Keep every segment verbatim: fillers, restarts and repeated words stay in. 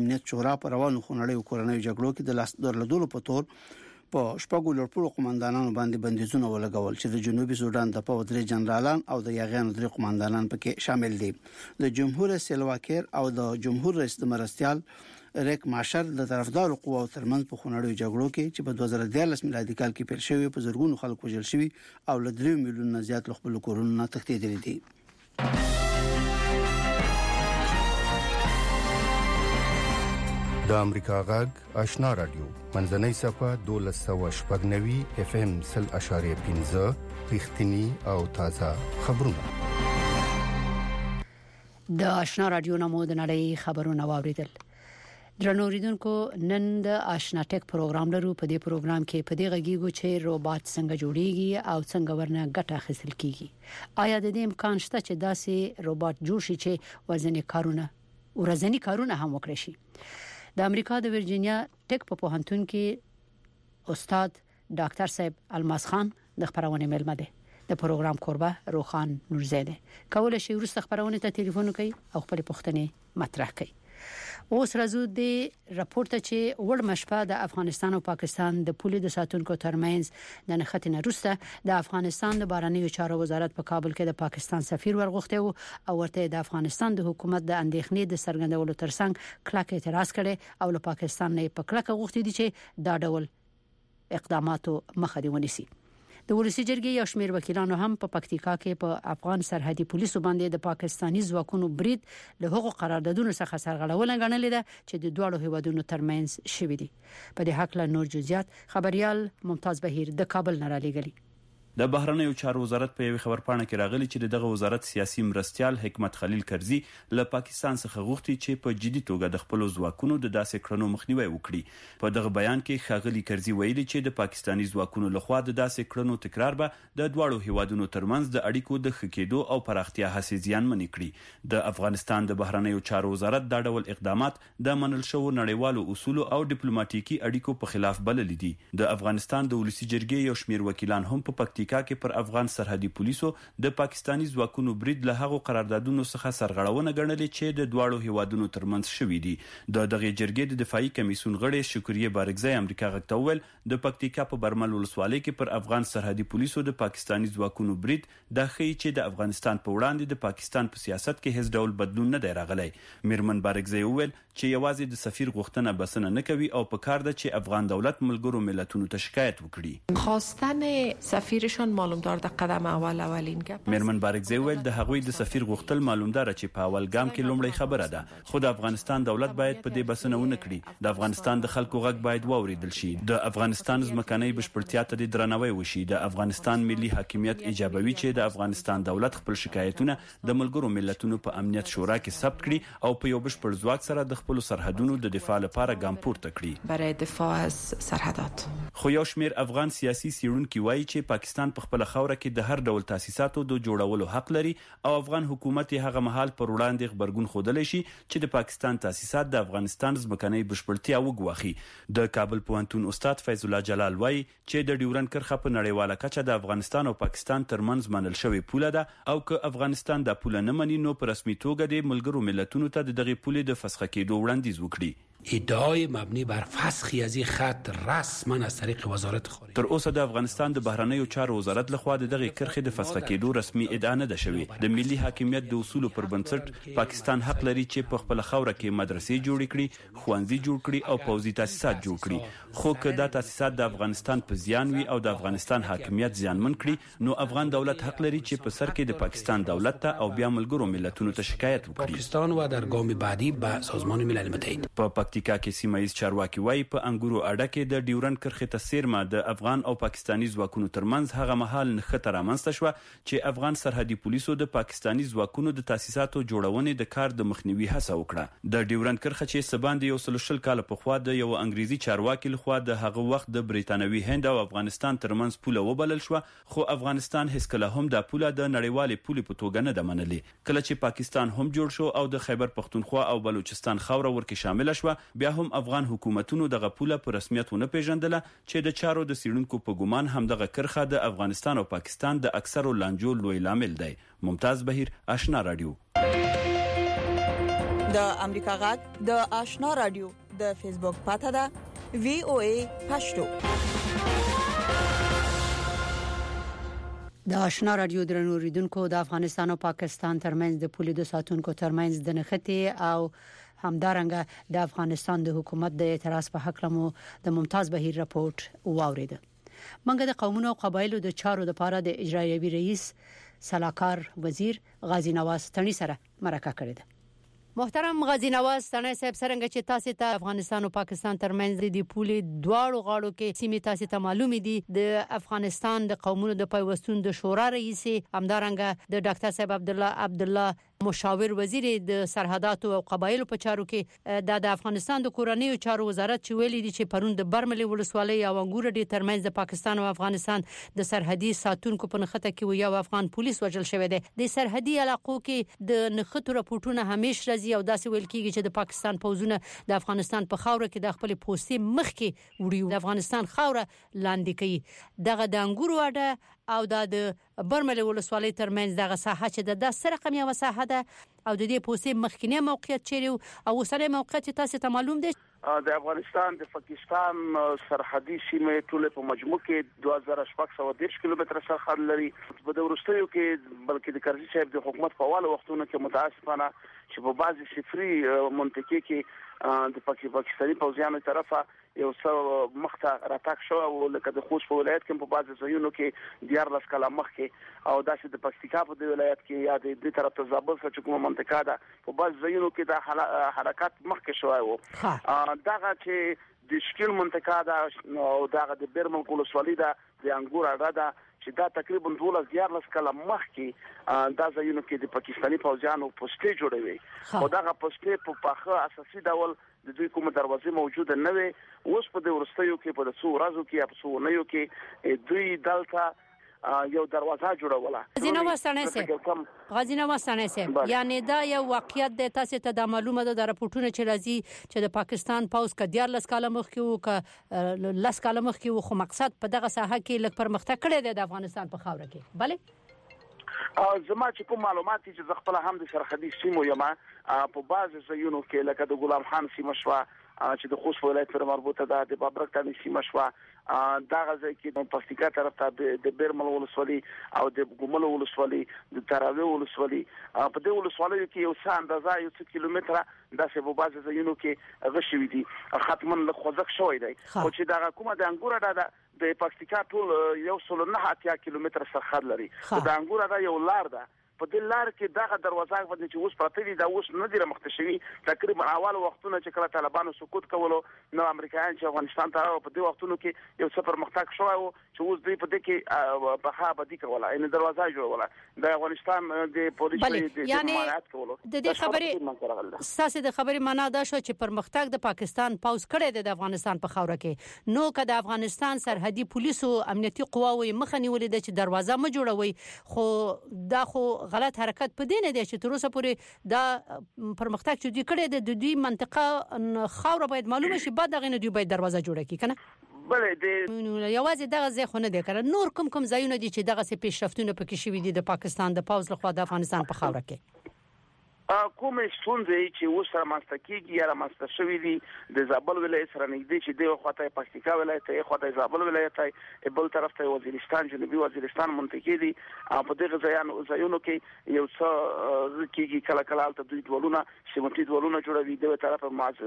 امنیت شورا په روانو خونړیو کورنیو جګړو کې د لاس درلودلو په تور په شپږو لوړپوړو قوماندانانو باندې بندیزونه ولګول چې د جنوبي سودان د پوځ درې جنرالان او د یاغیانو درې قوماندانان پکې شامل دي. د جمهور رئیس سلواکیر او د جمهور رئیس د مرستيال ریک ماشر د طرفدارو قواو ترمنځ په خونړیو جګړو کې چې په دوه زره دیارلس میلادي کال کې پیل شوی په زرګونو خلک وژل شوي او له درې میلیونه زیات خپل کورونه تښتېدلي دي. د امریکا غږ آشنا رادیو منځنۍ صفه دولس سوه شپږ نوي اف ام سل اشاریه پنځه رښتینی او تازه خبرونه. د آشنا رادیو نامو د نړۍ خبرونه واوریدل. درنو اوریدونکو نن د آشنا ټیک پروګرام لرو. په دې پروګرام کې په دې غږیږو چې روبوت څنګه جوړیږي او څنګه ورنه ګټه اخیستل کیږي. آیا د دې امکان شته چې داسې روبوت جوړ شي چې ورځنی کارونه ورځنی کارونه هم وکړي شي؟ د امریکا د ورجینیا ټیک په پوهنتون کې استاد ډاکټر صاحب الماس خان د خبرونه ملمه ده. د پروګرام قربه روخان نورزاده کولای شي ورسته خبرونه ته ټلیفون کوي او خپل پوښتنې مطرح کوي. اوس راځو د راپورټ چې وړ مشپه د افغانستان او پاکستان د پولې د ساتونکو ترمنځ د نښتې وروسته د افغانستان د بهرنیو چارو وزارت په کابل کې د پاکستان سفیر ورغوښته او ورته د افغانستان د حکومت د اندېښنې د څرګندولو ترڅنګ کلک اعتراض کړي او له پاکستان نه په کلکه غوښتي دي چې دا ډول اقداماتو مخه دی ونیسي. د ولسی جرګې یو شمېر وکیلانو هم په پکتیکا کې په افغان سرحدي پولیسو باندې د پاکستاني ځواکونو برید له هغو قراردادونو څخه سرغړونه غنلې ده چې د دوه هیوادونو ترمنځ شوې دي. په دې حق له نور جزئیات خبريال ممتاز بهیر د کابل نه را لېږلي. د بهرنیو چارو وزارت په یوه خبرپاڼه کې راغلي چې دغه وزارت سیاسي مرستيال حکمت خلیل کرزي له پاکستان څخه غوښتي چې په جدي توګه د خپل ځواکونو د داسې کړنو مخنیوي وکړي. په دغه بیان کې ښاغلي کرزي ویلي چې د پاکستاني ځواکونو لخوا د داسې کړنو تکرار به د دواړو هیوادونو ترمنځ د اړیکو د ښه کېدو او پراختیا هڅې زیانمنې کړي. د افغانستان د بهرنیو چارو وزارت دا ډول اقدامات د منل شوو نړیوالو اصولو او ډیپلوماټیکي اړیکو په خلاف بلل دي. د افغانستان د ولسی جرګې یو شمېر وکیلان هم په پکتیکا کې پر افغان سرحدي پولیسو د پاکستاني ځواکونو برید له هغو قراردادونو څخه سرغړونه ګڼلې چې د دواړو هیوادونو ترمنځ شوې دي. د دغه جرګې د دفاعي کمیسیون غړي شکریه بارګزی امریکا غږ ته وویل د پکتیکا په برمل ولسوالۍ کې پر افغان سرحدي پولیسو د پاکستاني ځواکونو برید د ښیي چې د افغانستان په وړاندې د پاکستان په سیاست کې هیڅ ډول بدلون نه دی راغلی. میرمن بارګزی وویل چې یوازې د سفیر غوښتنه بسنه نه کوي او په کار ده چې افغان دولت ملګرو ملتونو ته شکایت وکړي. خواستن سفیرشون معلومدار د قدم اول اولین ګام. میرمن بارګزی ویل د هغوی د سفیر غوښتل معلومدار چې په اول ګام کې لومړی خبره ده. خو د افغانستان دولت باید په دې بسنه ونه کړي. د افغانستان د خلکو غږ باید واوریدل شي. د افغانستان ځمکنۍ بشپړتیا ته د درناوی وشي. د افغانستان ملي حاکمیت ایجابوي چې د افغانستان دولت خپل شکایتونه د ملګرو ملتونو په امنیت شورا کې ثبت کړي او په یو بشپړ ځواک سره د خپل سرحدونو د دفاع لپاره ګام پورته کړي. برای دفاع از سرحدات. خو یو شمېر افغان سیاسي څېړونکي وایي چې پاکستان په خپل خوره کې د هر ډول تاسیساتو د جوړولو حق لري او افغان حکومت هغه مهال پر وړاندې خبرګون خودلی شي چې د پاکستان تاسیسات د افغانستان ځمکنۍ بشپړتیا وګواخي. د کابل پوهنتون استاد فیض الله جلال وایي چې د ډیورند کرښه په نړیواله کچه د افغانستان او پاکستان ترمنځ منل شوې پوله ده او که افغانستان دا پوله نه مني نو په رسمي توګه د ملګرو ملتونو ته د دغه پولې د فسخ کېدو وړاندیز وکړي. ادعای مبنی بر فسخی از این خط رسما از طریق وزارت خارجه. تر اوسه د افغانستان د بهرنیو چارو وزارت لخوا د دغه کرښې د فسخ کېدو رسمي ادعا نه ده شوې. د ملي حاکمیت د اصولو پر بنسټ پاکستان حق لري چې په خپل خوره کې مدرسې جوړ کړي، ښوونځي جوړ کړي او پوځي تاسیسات جوړ کړي. خو که دا تاسیسات د افغانستان په زیان وي او د افغانستان حاکمیت زیانمن کړي نو افغان دولت حق لري چې په سر کې د پاکستان دولت ته او بیا ملګرو ملتونو ته شکایت وکړي. پاکستان و در گام بعدی به سازمان ملل متحد. په پکتیکا کې سیمه چارواکي وایي په انګورو اډه کې د ډیورند کرښې ته سیرمه د افغان او پاکستاني ځواکونو ترمنځ هغه مهال نښته رامنځته شوه چې افغان سرحدي پولیسو د پاکستاني ځواکونو د تاسیساتو جوړونې د کار د مخنیوي هڅه وکړه. د ډیورند کرښه چې سباندې یو سل شل کال پخوا د یو انګریزي چارواکي لخوا د هغه وخت د بریتانوي هند او افغانستان ترمنځ پوله وبلل شوه خو افغانستان هیڅ کله هم د پوله د نړیوالې پولې په توګه نه ده منلې. کله چې پاکستان هم جوړ شو او د خیبر پختونخوا او بلوچستان خاوره ورکې شامل شوه بیا هم افغان حکومتونو دغه پوله په رسمیت ونه پیژندله چې د چارو د سیړونکو په ګومان هم دغه کرښه د افغانستان او پاکستان د اکثرو لانجو لوی لامل دی. ممتاز بهیر، آشنا رادیو. د امریکا غږ د آشنا رادیو د فیسبوک پاڼه ده وی او ای پښتو. د آشنا رادیو درنو ریډونکو د افغانستان او پاکستان ترمنځ د پولې د ساتونکو ترمنځ د نښتې او همدارنګه د افغانستان د حکومت د اعتراض په حق لمو د ممتاز بهیر راپورټ واورید. منګه د قومونو او قبایلو د چارو د لپاره د اجرایوي رئیس سلاکار وزیر غازی نواز تڼي سره مرکه کړې ده. محترم غازی نواز تڼي صاحب څنګه چې تاسو ته افغانستان او پاکستان ترمنځ د پولې دواړو غاړو کې سیمې تاسو ته معلومې دي د افغانستان د قومونو د پیوستون د شورا رئیس همدارنګه د ډاکټر صاحب عبد الله عبد الله مشاور وزیر د سرحدات او قبایلو په چارو کې د افغانستان د کورنیو چارو وزارت چې ویلي دي چې پرون د برملي ولسوالۍ او انګور ډي ترمنځ د پاکستان او افغانستان د سرحدي ساتونکو په نخته کې یو افغان پولیس وژل شوی دی. د سرحدي علاقو کې د نخښتو راپورټونه همیش راځي او داسې ویل کیږي چې د پاکستان پوځونه د افغانستان په خاوره کې د خپل پوستې مخ کې وړي د افغانستان خاوره لاندې کوي. دغه د انګور واډه او د برمل ولسوالۍ ترمنځ دغه ساحه چې د داسې رقم یو ساحه ده او د دې پوسټ مخکینی موقعیت چیرې او اوسنی موقعیت تاسو ته معلوم دی؟ د افغانستان د پاکستان سرحدي سیمه ټول په مجموع کې دوه هزار شپږ سوه دېرش کیلومتره سرحد لري. په د ورستیو کې بلکې د کرزي صاحب د حکومت په اواله وختونو کې متاسفانه چې په بعضي صفري منطقې کې د پاکستاني پوځیانو طرفه یو څو مخته راتاک شو او لکه د خوست په ولایت کې په بعضي ځایونو کې دیار لاس کاله مخ کې او داسې د پکتیکا په ولایت کې یا د دې طرف ته زابل څخه کومه منطقه ده په بعضي ځایونو کې د حرکت مخ کې شوی وو. دغه چې د شکل منطقه ده او دغه د برمل ولسوالۍ ده د انګور اډه ده چې دا تقریبا دوله دیار لاس کاله مخ کې دا ځایونو کې د پاکستاني پوځیانو پوسټې جوړوي او دغه پوسټې په پاخه اساسي ډول د دوی کومه دروازې موجوده نه وي. اوس په د ورستیو کې په څو ورځو کې په څو نیو کې دوی دلته یو دروازه جوړوله. غازی نواز تڼي صاحب غازی نواز تڼي صاحب یعنی دا یو واقعیت د تاسو ته د معلومه ده د راپورټونو چې راځي چې د پاکستان پوز ک دیار لاس کاله مخ کې وو ک لاس کاله مخ کې وو خو مقصد په دغه ساحه کې لږ پرمختګ کړی دی د افغانستان په خاوره کې. بله زما چې کوم معلومات چې ز خپل هم د سرحدي سیمو یما په بعض ځایونو کې لکه د غلام خان سیمه شوا چې د خوست ولایت سره مربوطه ده د بابرک تانی سیمه شوا دا غځي کې د پکتیکا طرف ته د بیرمل ولسوالۍ او د ګومل ولسوالۍ د تراوی ولسوالۍ په دې ولسوالۍ کې یو څه اندازه یو څه کیلومتره داسې په بعض ځایونو کې غشوي دي ختمن له خوځښ شوی دی او چې دا کومه د انګور ده د پکتیکا ټول یو سل نه اتیا کیلومتر سرحد لري. د انګور ده یو لار ده په دې لار کې دغه دروازه باندې چې اوس پراته دي دا اوس نه دی مخته شوی. تقریبا اول وختونه چې کله طالبانو سقوط کولو نو امریکایان چې افغانستان ته په دې وختونو کې یو څه پرمختګ شوی او چې اوس دوی په دې کې په ها بدی کوله ان دروازه جوړوله د افغانستان د پولیسو د مالیات کولو. د دې خبرې اساسي د خبرې معنا دا شو چې پرمختګ د پاکستان پاوز کړی دی د افغانستان په خاوره کې نو کله افغانستان سرحدي پولیسو امنیتي قواوی مخنی ولید چې دروازه م جوړوي خو دا خو غلط حرکت په دې نه دی چې تر اوسه پورې دا پرمختګ چې دوی کړی دی د دوی منطقه خاوره باید معلومه شي بعد دغه نه دوی باید دروازه جوړه کړي کنه. بله د یوازې دغه ځای خو نه دی کړ نور کوم کوم ځایونه دي چې دغه څه پیشرفتونه پکې شوي دي د پاکستان د پوز لخوا د افغانستان په خاوره کې کومه ستونزې چې اوس رامنځته کیږي یا رامنځته شوې دي د زابل ولایت سره نږدې چې د خواته پکتیکا ولایت ته خواته زابل ولایت ته بل طرف ته وزیرستان جنوبي وزیرستان منطقې دي په دغه ځایانو ځایونو کې یو څه کیږي کله کله ته دوی ډولونه سیمټي ډولونه جوړوي د طرف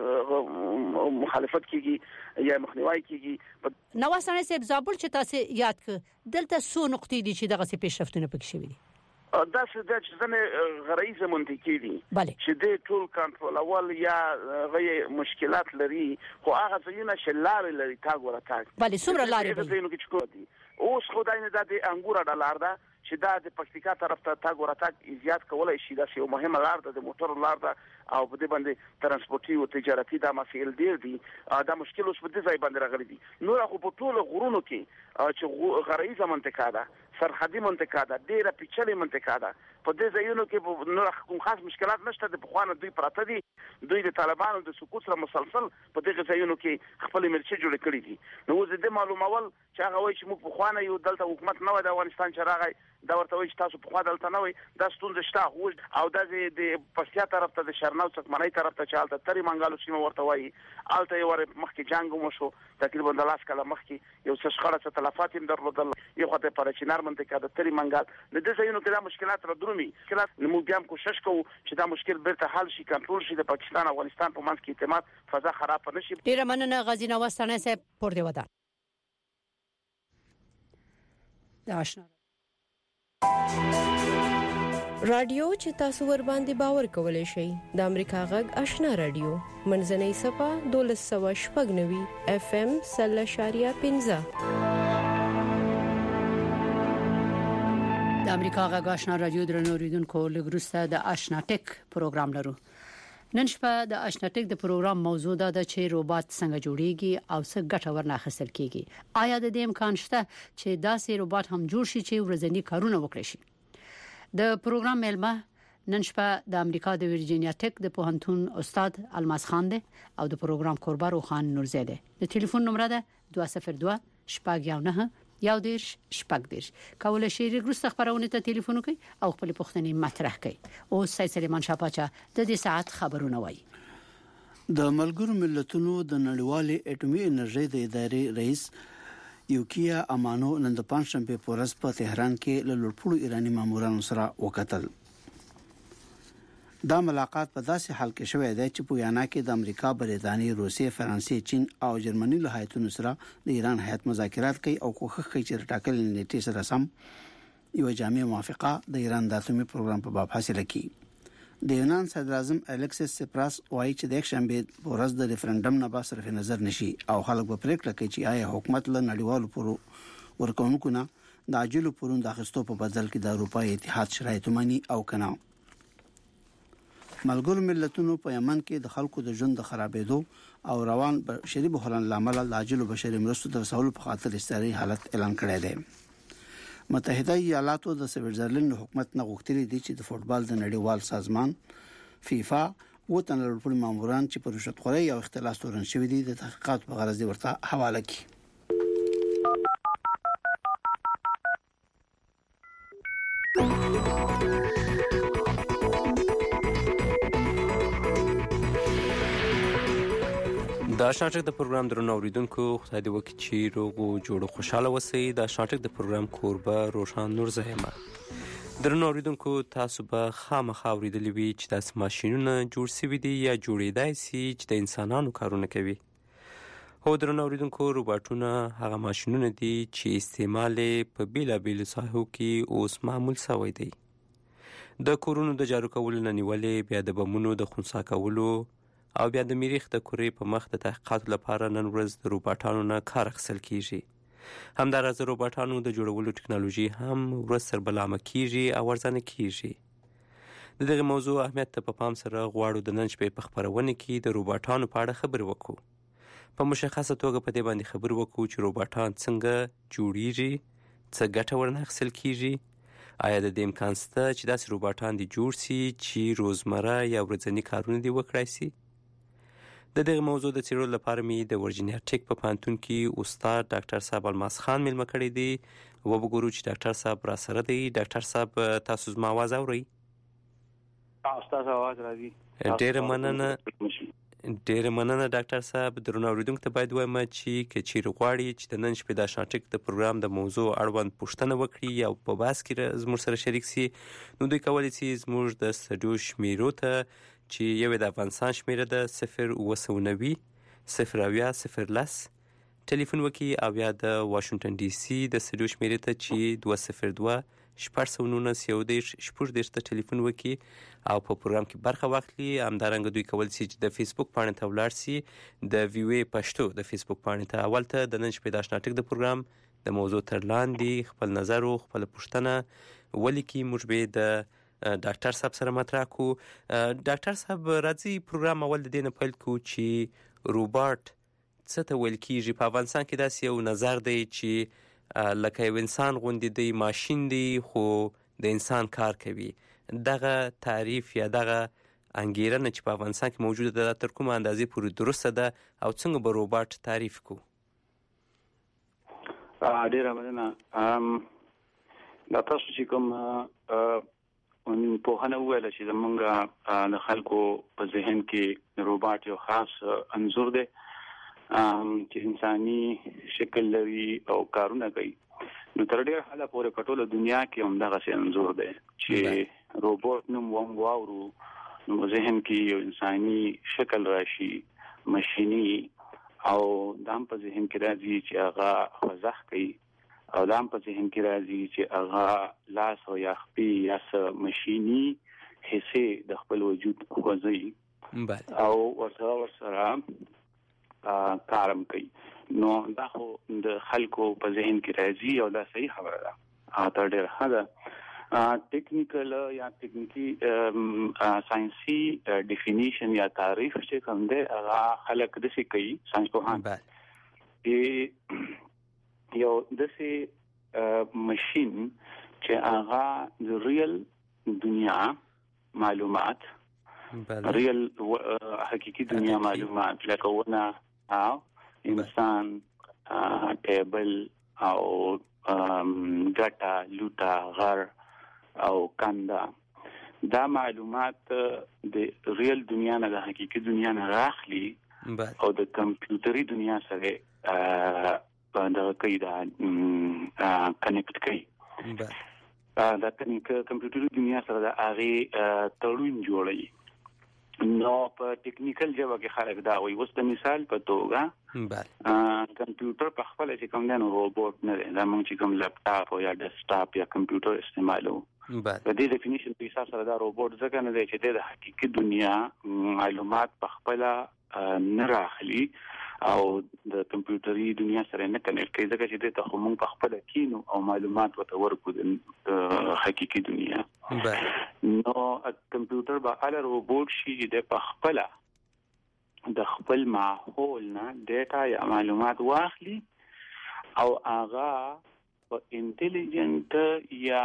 مخالفت کیږي یا مخنیوي کیږي. نواز تڼي صاحب زابل چې تاسو یاد ک دلته څو نقطې دي چې دغه څه پیشرفتونه پکې شوي دي؟ دا څه د ځنه غریزه منطقې دي چې د ټول کنټرول اول یا غي مشکلات لري خو هغه ځینې شلار لري تاګ ورته تاګ بله څومره لارې دي اوس خدای نه د انګور ډالر ده چې دا د پکتیکا طرف ته تاګ ورته تاګ زیات کولای شي دا یو مهمه لار ده د موټر لار ده او په دې باندې ترانسپورتي او تجارتي دا مسایل ډیر دي دا مشکل اوس په دې ځای باندې راغلي دي. نو خو په ټول غرونو کې چې غریزه منطقه ده سرحدي منطقه ده ډیره پیچلې منطقه ده په دې ځایونو کې نور کوم خاص مشکلات نشته د بخوانه دوی پراته دي دوی د طالبانو د سقوط سره مسلسل په دې ځایونو کې خپل مرچي جوړ کړی دي نو زه د معلومول چې هغه وایي چې موږ بخوانه یو دلته حکومت نه و د افغانستان چې راغی دا ورته وایي چې تاسو بخوا دلته نه وي دا ستونزه شته او دا د پښتیا طرف ته د شرناو څکمنۍ طرف ته چالت تری منګالو سیمه ورته وایي الته یو ور مخکې جنگ مو شو تقریبا د لاس کله مخکې یو څه شخړه څه تلفات هم درلودل یو خاطر پر چینار منطقه د تری منګال د دې ځایونو کې دا مشکلات را درومي مشکلات نو بیا هم کوشش کوو چې دا مشکل بیرته حل شي کنټرول شي د پاکستان افغانستان په منځ کې اعتماد فضا خراب نه شي. ډیره مننه غزینه وستانه صاحب پور دی ودا د آشنا رادیو چې تاسو ور باندې باور کولای شئ د امریکا غږ آشنا رادیو منځنۍ صفه دولس سوه شپږ نوي اف ام سل اشاریه پنځه د امریکا غږ آشنا رادیو درنو ریدونکو لګرسته د آشنا ټیک پروګرام لرو. نن شپه د آشنا ټیک د پروګرام موضوع ده چې روبوت څنګه جوړیږي او څه ګټه ورنه حاصل کیږي. آیا د دې امکان شته چې داسې روبوت هم جوړ شي چې ورځنی کارونه وکړي شي؟ د پروګرام ملما نن شپه د امریکا د ورجینیا ټیک د پوهنتون استاد الماس خان دی او د پروګرام کوربار خان نورزاده. د ټلیفون نمبر ده دوه صفر دوه شپږ یو نه یو دیرش شپږ دیرش. کولای شئ رګرست خبرونه ته ټلیفون وکړئ او خپل پوښتنې مطرح کړئ. او سید سلیمان شاپاچا د دې ساعت خبرونه وایي. د ملګرو ملتونو د نړیوالې اټومي انرژي د ادارې رئیس یوکیا امانو نن د پنځشنبه په ورځ په تهران کې له لوړپوړو ایراني مامورانو سره وکتل. دا ملاقات په داسې حال کې شوې ده چې په یانا کې د امریکا، بریټانیا، روسیې، فرانسې، چین او جرمني له هیاتونو سره د ایران هیات مذاکرات کوي او کوښښ کوي چې ټاکل نیټې سره سم یو جامع موافقه د ایران د اتومي پروګرام په باب حاصله کړي. د یونان صدر اعظم الکسیس سپراس وايي چې د شنبه په ورځ د ریفرندم نه به صرف نظر نشي او خلک به پریکړه کوي چې آیا حکومت له نړیوالو پورو ورکوونکو نه د عاجلو پورونو د اخیستو په بدل کې د اروپای اتحاد شرایط مانی او کنه. ملګرو ملتونو په یمن کې د خلکو د ژوند د خرابېدو او روان بشري بحران لامل د عاجل بشري مرستو د رسولو په خاطر استعاری حالت اعلان کړی دی. متحده ایالاتو د سویټزرلند حکومت نه غوښتي دي چې د فوټبال د نړیوال سازمان فیفا و تن لوړ ماموران چې پر رشوت خوري او اختلاس تورن شوی دي د تحقیقات په غرض ورته حواله کړي. دا شاټک د پروګرام درنو اوریدونکو خدای دې وکړي چې روغ او جوړ خوشاله وسئ. دا شاټک د پروګرام کوربه روشان نور زهمه. درنو اوریدونکو تاسو به خامخا اوریدلې وي چې تاسو ماشينونه جوړ شوي دي یا جوړېدای شي چې د انسانانو کارونه کوي. هو درنو اوریدونکو روباټونه هغه ماشينونه دي چې استعمال په بیلابیلو ساحو کې اوس معمول شوی دی. د کورونو د جارو کولو نه نیولې بیا د بمونو د خنثی کولو او بیا د مریخ د کورې په مخ د تحقیقاتو لپاره نن ورځ د روباټانو نه کار اخیستل کیږي. همداراز د روباټانو د جوړولو ټکنالوژي هم ورځ تر بله عامه کیږي او ارزانه کیږي. د دغه موضوع اهمیت ته په پام سره غواړو د نن شپې په خپرونه کې د روباټانو په اړه خبرې وکړو. په مشخصه توګه په دې باندې خبرې وکړو چې روباټان څنګه جوړیږي، څه ګټه ورنه اخیستل کیږي، آیا د دې امکان شته چې داسې روباټان دې جوړ شي چې روزمره یا ورځني کارونه دې وکړای شي. د دغه موضوع د څیړلو لپاره مې د ورجینیا ټیک په پوهنتون کې استاد ډاکټر صاحب الماس خان مېلمه کړی دی. وګورو چې ډاکټر صاحب را سره دی. ډاکټر صاحب تاسو زما आवाज اورئ؟ تاسو आवाज راځي. ډېره مننه ډېره مننه ډاکټر صاحب. درنو اوریدونکو ته باید وایم چې که چیرې غواړي چې د نن شپې د آشنا ټیک د پروګرام د موضوع اړوند پوښتنه وکړي یا په بحث کې زموږ سره شریک سي، نو دوی کولی شي زموږ د سټډیو شمیرو ته چې یو د افغانستان شمیره ده صفر اوه سوه نوي صفر اویا صفر لس ټلیفون وکړي او یا د واشنګټن ډي سي د سټډیو شمیرې ته چې دوه صفر دوه شپږ سوه نولس یو دېرش شپږ دېرش ته ټلیفون وکړي او په پروګرام کې برخه واخلي. همدارنګه دوی کولی شي چې د فیسبوک پاڼې ته ولاړ سي، د وی او ای پښتو د فیسبوک پاڼې ته. اول ته د نن شپې د آشنا ټیک د پروګرام د موضوع تر لاندې خپل نظر او خپل پوښتنه ولیکي. موږ به د ډاکټر صاحب سره مطرح کو. ډاکټر صاحب راځي پروګرام اول د دې نه پیل کو چې روباټ څه ته ویل کیږي. په افغانستان کې داسې یو نظر دی چې لکه یو انسان غوندې دی، ماشین دی خو د انسان کار کوي. دغه تعریف یا دغه انګیرنه چې په افغانستان کې موجوده ده تر کومه اندازې پورې درسته ده او څنګه به روباټ تعریف کو؟ ډېره مننه. دا تاسو چې کوم پوهنه وویله چې زمونږ د خلکو په ذهن کې روباټ یو خاص انځور دی چې انساني شکل لري او کارونه کوي، نو تر ډېر حده پورې په ټوله دنیا کې همدغسې انځور دی چې روبوټ نوم وم واورو نو ذهن کې یو انساني شکل راشي، ماشیني، او دا هم په ذهن کې راځي چې هغه خوځښت کوي، او دا هم په ذهن کې راځي چې هغه لاس او یا خپې یا څه ماشیني حصې د خپل وجود خوځوي او ورسره ورسره کارم کوي. نو دا خو د خلکو په ذهن کې راځي او دا صحیح خبره ده. تر ډېره حده ټیکنیکل یا ټیکنیکي ساينسي ډیفینیشن یا تعریف چې کوم دی هغه خلک داسې کوي، ساينس پوهان چې یو داسې ماشین چې هغه د ریل دنیا معلومات، ریل حقیقي دنیا معلومات لکه ونه او انسان، ټیبل او ګټه، لوټه، غر او کنده، دا معلومات د ریل دنیا نه د حقیقي دنیا نه راخلي او د کمپیوټري دنیا سره دا کوي، دا کنیکټ کوي. دا کمپیوټري دنیا سره د هغې تړون جوړوي. نو په ټیکنیکل ژبه کې خلک دا وایي. اوس د مثال په توګه کمپیوټر په خپله چې کوم دی نو روبوټ نه دی، دا موږ چې کوم لپټاپ یا ډیسکټاپ یا کمپیوټر استعمالو، په دې ډیفینیشن په حساب سره دا روبوټ ځکه نه دی چې دی د حقیقي دنیا معلومات په خپله نه راخلي او د کمپیوټري دنیا سره نه کنیکټ کوي، ځکه چې دی ته خو موږ په خپله کینو او معلومات ورته ورکو د حقیقي دنیا. نو کمپیوټر به هله روبوټ شي چې دی په خپله د خپل ماحول نه ډیټا یا معلومات واخلي او هغه په انټیلیجنټ یا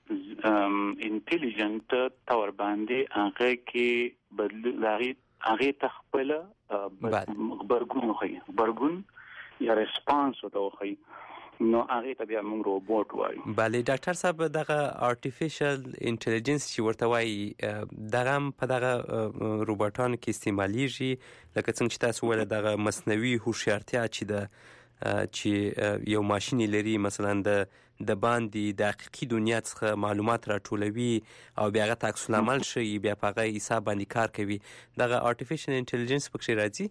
انټیلیجنټ تور باندې هغه کې بدل لري، هغه ته خپل خبرګون وخی، خبرګون یا ریسپانس وخی، نو هغه ته بیا موږ روبوټ وایو. بله ډاکټر صاحب، دغه آرټیفیشل انټیلیجنس چې ورته وایي دغه هم په دغه روبوټانو کې استعمالیږي، لکه څنګه چې تاسو ویل دغه مصنوعي هوښیارتیا چې ده چې یو ماشین لري، مثلا د د باندې د حقیقي دنیا څخه معلومات راټولوي او بیا هغه ته عکس العمل ښیي، بیا په هغه حساب باندې کار کوي. دغه آرټیفیشل انټیلیجنس پکې راځي؟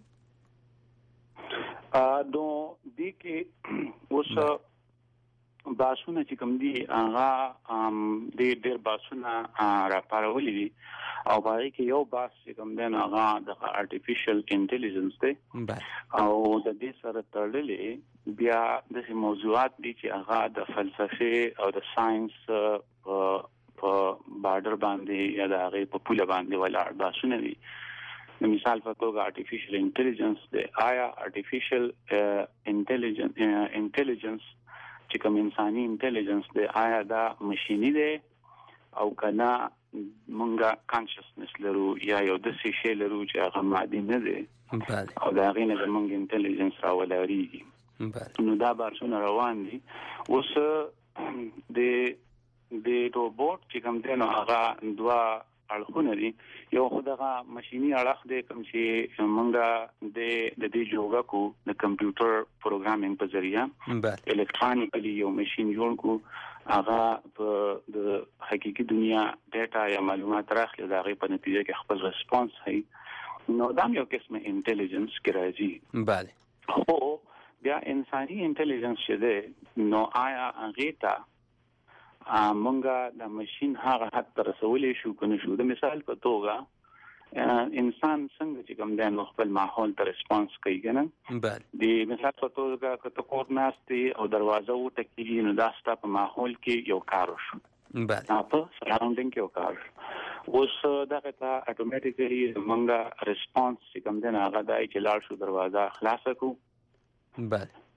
نو دې کې اوس باسونه چې کوم دي هغه ډېر ډېر باسونه راپارولي دي او په هغې کې یو باس چې کوم دی نو هغه د آرټیفیشل انټیلیجنس دی او د دې سره تړلې بیا داسې موضوعات دي چې هغه د فلسفې او د ساينس په بارډر باندې یا د هغې په پوله باندې ولاړ باسونه دي. د مثال په توګه آرټیفیشل انټیلیجنس دی، آیا آرټیفیشل انټیلیجنس انټیلیجنس چې کوم انساني انټیلیجنس دی آیا دا ماشیني دی او کنه مونږه کانشسنس لرو یا یو داسې شی لرو چې هغه مادي نه دی او د هغې نه زموږ انټیلیجنس راولاړېږي. نو دا بحثونه روان دي. اوس د د روبوټ چې کوم دی نو هغه دوه اړخونه دي. یو خو دغه ماشیني اړخ دی کوم چې مونږه د د دې جوړه کو د کمپیوټر پروګرامینګ په ذریعہ الکترونیکلی یو ماشین جوړ کو، هغه په د حقیقي دنیا ډیټا یا معلومات راخلي، د هغې په نتیجه کې خپل ریسپانس هي. نو دا یو قسم انټیلیجنس کې راځي. بله خو بیا انساني انټیلیجنس چې دی نو آیا هغې ته مونږه د ماشین هغه حد ته رسولی شو که نه شو؟ د مثال په توګه انسان څنګه چې کوم دی نو خپل ماحول ته ریسپانس کوي که نه؟ د مثال په توګه که ته کور ناست او دروازه وټکېږي نو دا ستا په ماحول کې یو کار وشو، په سراونډینګ کې یو کار شو. اوس دغه ته اټومیټیکلي مونږه ریسپانس چې کوم دی نو هغه دا چې لاړ شو دروازه خلاصه کړو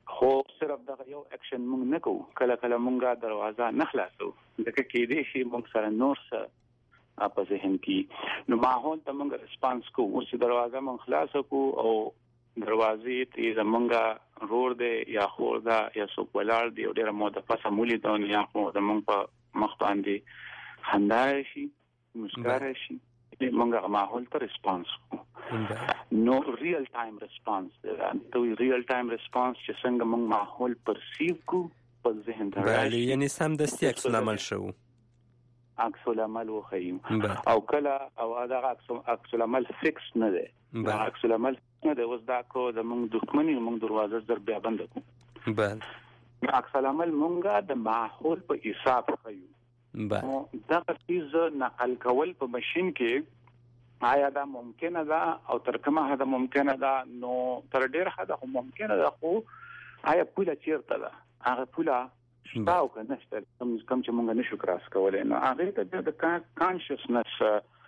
خو صرف دغه یو اکشن موږ نه کوو کله کله موږ دروازه نه خلاصو لکه کې دې شي موږ سره نور څه په ذهن کې نو ماحول ته موږ ریسپانس کوو چې دروازه موږ خلاص کوو او دروازې ته زمونږه رور دی یا خور دا یا څوک ولاړ دی او ډېر مو د پاسه مولي دا یا خو د موږ په مخ باندې خندا شي مسکا شي موږ ماحول ته ریسپانس کوو نو ریل ټایم ریسپانس دا ریل ټایم ریسپانس چې څنګه موږ ماحول پرسیو کو په ذهن ته بله یعنی سم دستي عکس العمل شو عکس العمل وخیم او کله او دا عکس العمل فکس نه دی عکس العمل نه دی اوس دا کو د موږ دښمنی موږ دروازه در بیا بند کو بله عکس العمل موږ د ماحول په حساب خیو بله دا چیز نقل کول په ماشين کې آیا دا ممکنه ده او تر کومه حد ممکنه ده نو تر ډیر حد هم ممکنه ده خو آیا پوله چیرته ده هغه پوله شته او کنه شته کوم کوم چې مونږ نشو کراس کولای نو هغه ته د کانشسنس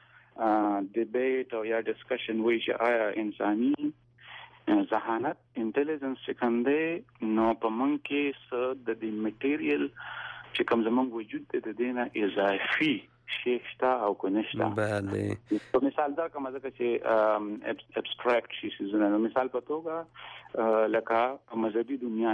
ډیبیټ او یا ډسکشن وی چې آیا انساني ذهانت انټيليجنس څنګه نو په مونږ کې څه د دې میټیریل چې کوم زمونږ وجود ته د دینه اضافي شیشتا او کنيشتا بله په مثال دا کومه ځکه چې ابستراکټ شي څه نه مثال په توګه لکه په مذهبي دنیا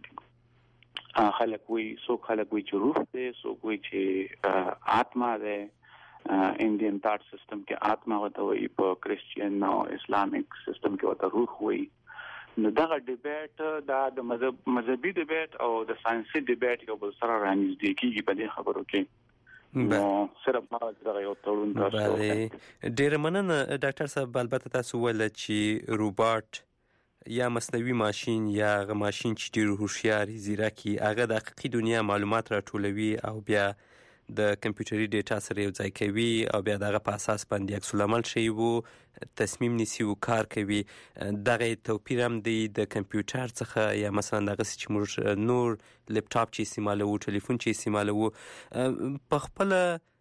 کې خلک وي سو خلک وي چې روح دی سو وي چې آتما دی انډین تاټ سیستم کې آتما وته وي په کریسچین او اسلامیک سیستم کې وته روح وي نو دا ډیبیټ دا د مذهب مذهبي ډیبیټ او د ساينسي ډیبیټ یو بل سره رانږدې کیږي په دې خبرو کې نو صرف ما دغه یو تړون تاسو بله ډیر مننه ډاکټر صاحب البته تاسو ول چې روباټ یا مصنوعي ماشين یا غ ماشين چې ډیر هوښیار زیرکی هغه د حقیقي دنیا معلومات راټولوي او بیا د کمپیوټري ډیټا سره یو ځای کوي او بیا دغه په اساس باندې عکس العمل شي وو تصمیم نیسي او کار کوي دغه توپیر هم دی د کمپیوټر څخه یا مثلا دغه چې موږ نور لپټاپ چې استعمالوو ټلیفون چې استعمالوو په خپل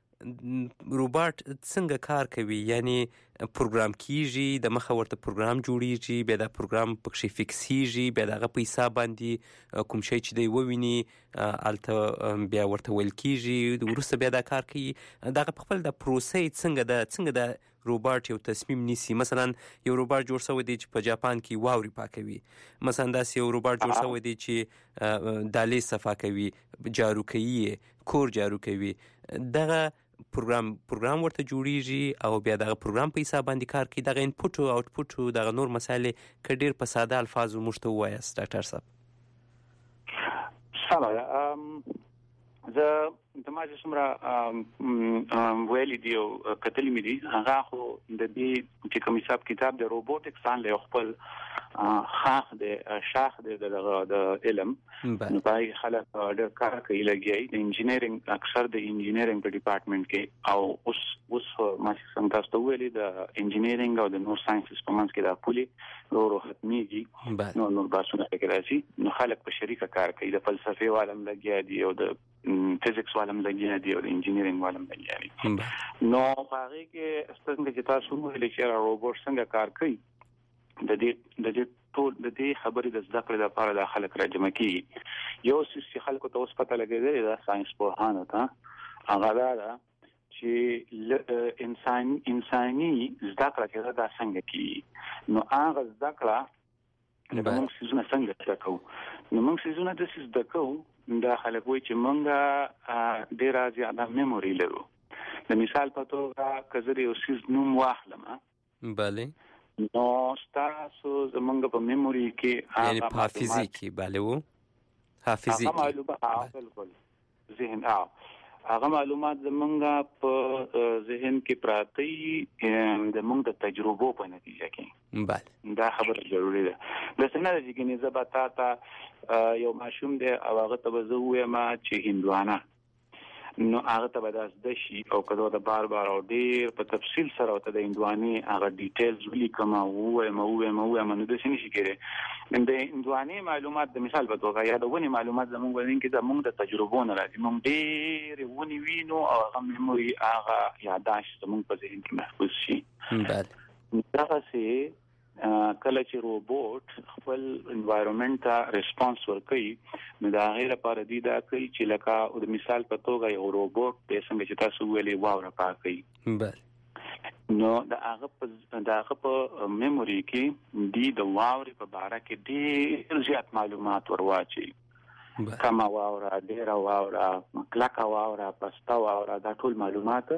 روباټ څنګه کار کوي یعنی پروګرام کیږي د مخه ورته پروګرام جوړیږي بیا دا پروګرام پکې فکسیږي بیا دغه په حساب باندې کوم شی چې دی وویني الته بیا ورته ویل کیږي ورسته بیا دا کار کوي دغه خپل د پروسې څنګه د څنګه د روباټ یو تصمیم نیسي مثلا یو روباټ جوړ شوی دی چې په جاپان کې واوري پاکوي مثلا داسې یو روباټ جوړ شوی دی چې دالې صفا کوي جارو کوي کور جارو کوي دغه پروګرام پروګرام ورته جوړیږي او بیا دغه پروګرام په حساب باندې کار کوي دغه انپوټ او آوټپوټ دغه نور مسایل کډیر په ساده الفاظو مشته وایست ډاکټر صاحب سلام زه د ما چې څومره ویلي دی او کتلې مې دي هغه خو د دې چې کوم حساب کتاب د روبوټکس ان له خپل خاص د شاخ د د علم نو پای خلک د کار کوي لګي د انجینرینګ اکثر د انجینرینګ په ډپارټمنټ کې او اوس اوس ما څنګه تاسو ویلي د انجینرینګ او د نور ساينسز په منځ کې د پولي ورو ختميږي نو نو باسونه کې راځي نو خلک په شریکه کار کوي د فلسفي عالم لګي دي او د فزیکس عالم لګي دي او د انجینرینګ عالم لګي دي نو هغه کې څنګه چې تاسو ویلي چې روبوټ څنګه کار کوي د دې د دې ټول د دې خبرې د ذکر لپاره د خلک راجمع کیږي یو څه خلکو ته اوس پته لګیږي د ساينس په هانه ته هغه دا چې انسان انساني ذکر کې دا څنګه کی نو هغه ذکر د موږ سيزونه څنګه تکو نو موږ سيزونه د سيز دکو دا خلک وایي چې موږ ډیر زیاته میموري لرو د مثال په توګه کزري او سيز نوم واخلم bale نو تاسو زمونږ په میموري کې یعنی په حافظه کې bale وو حافظه کې معلومات بالکل ذهن او هغه معلومات زمونږ په ذهن کې پراته د موږ د تجربو په نتیجه کې bale دا خبره ضروری ده د څنګه چې کني زبتا تا یو ماشوم دی او هغه ته وزوې ما چې هندوانه نو هغه ته بداس د شي او کله د بار بار او ډیر په تفصیل سره ته د اندواني هغه ډیټیلز ولیکم او مو مو مو نو د سینې شي کېږي د اندواني معلومات د مثال په توګه یا د ونی معلومات زموږ ولین کې د موږ د تجربو نه راځي موږ ډیر ونی وینو او هغه میموري هغه یاداشت زموږ په ذهن کې محفوظ شي بله دا څه کله چې روبوټ خپل انوایرنمنت ته ریسپانس ورکوي نو دا غیر لپاره دی دا کوي چې لکه د مثال په توګه یو روبوټ د څنګه چې تاسو ویلي واوره پاکي بل نو دا هغه په دا هغه په میموري کې دی د واورې په باره کې ډېر زیات معلومات ورواچي کما واوره ډېر واوره کلکه واوره پسته واوره دا ټول معلومات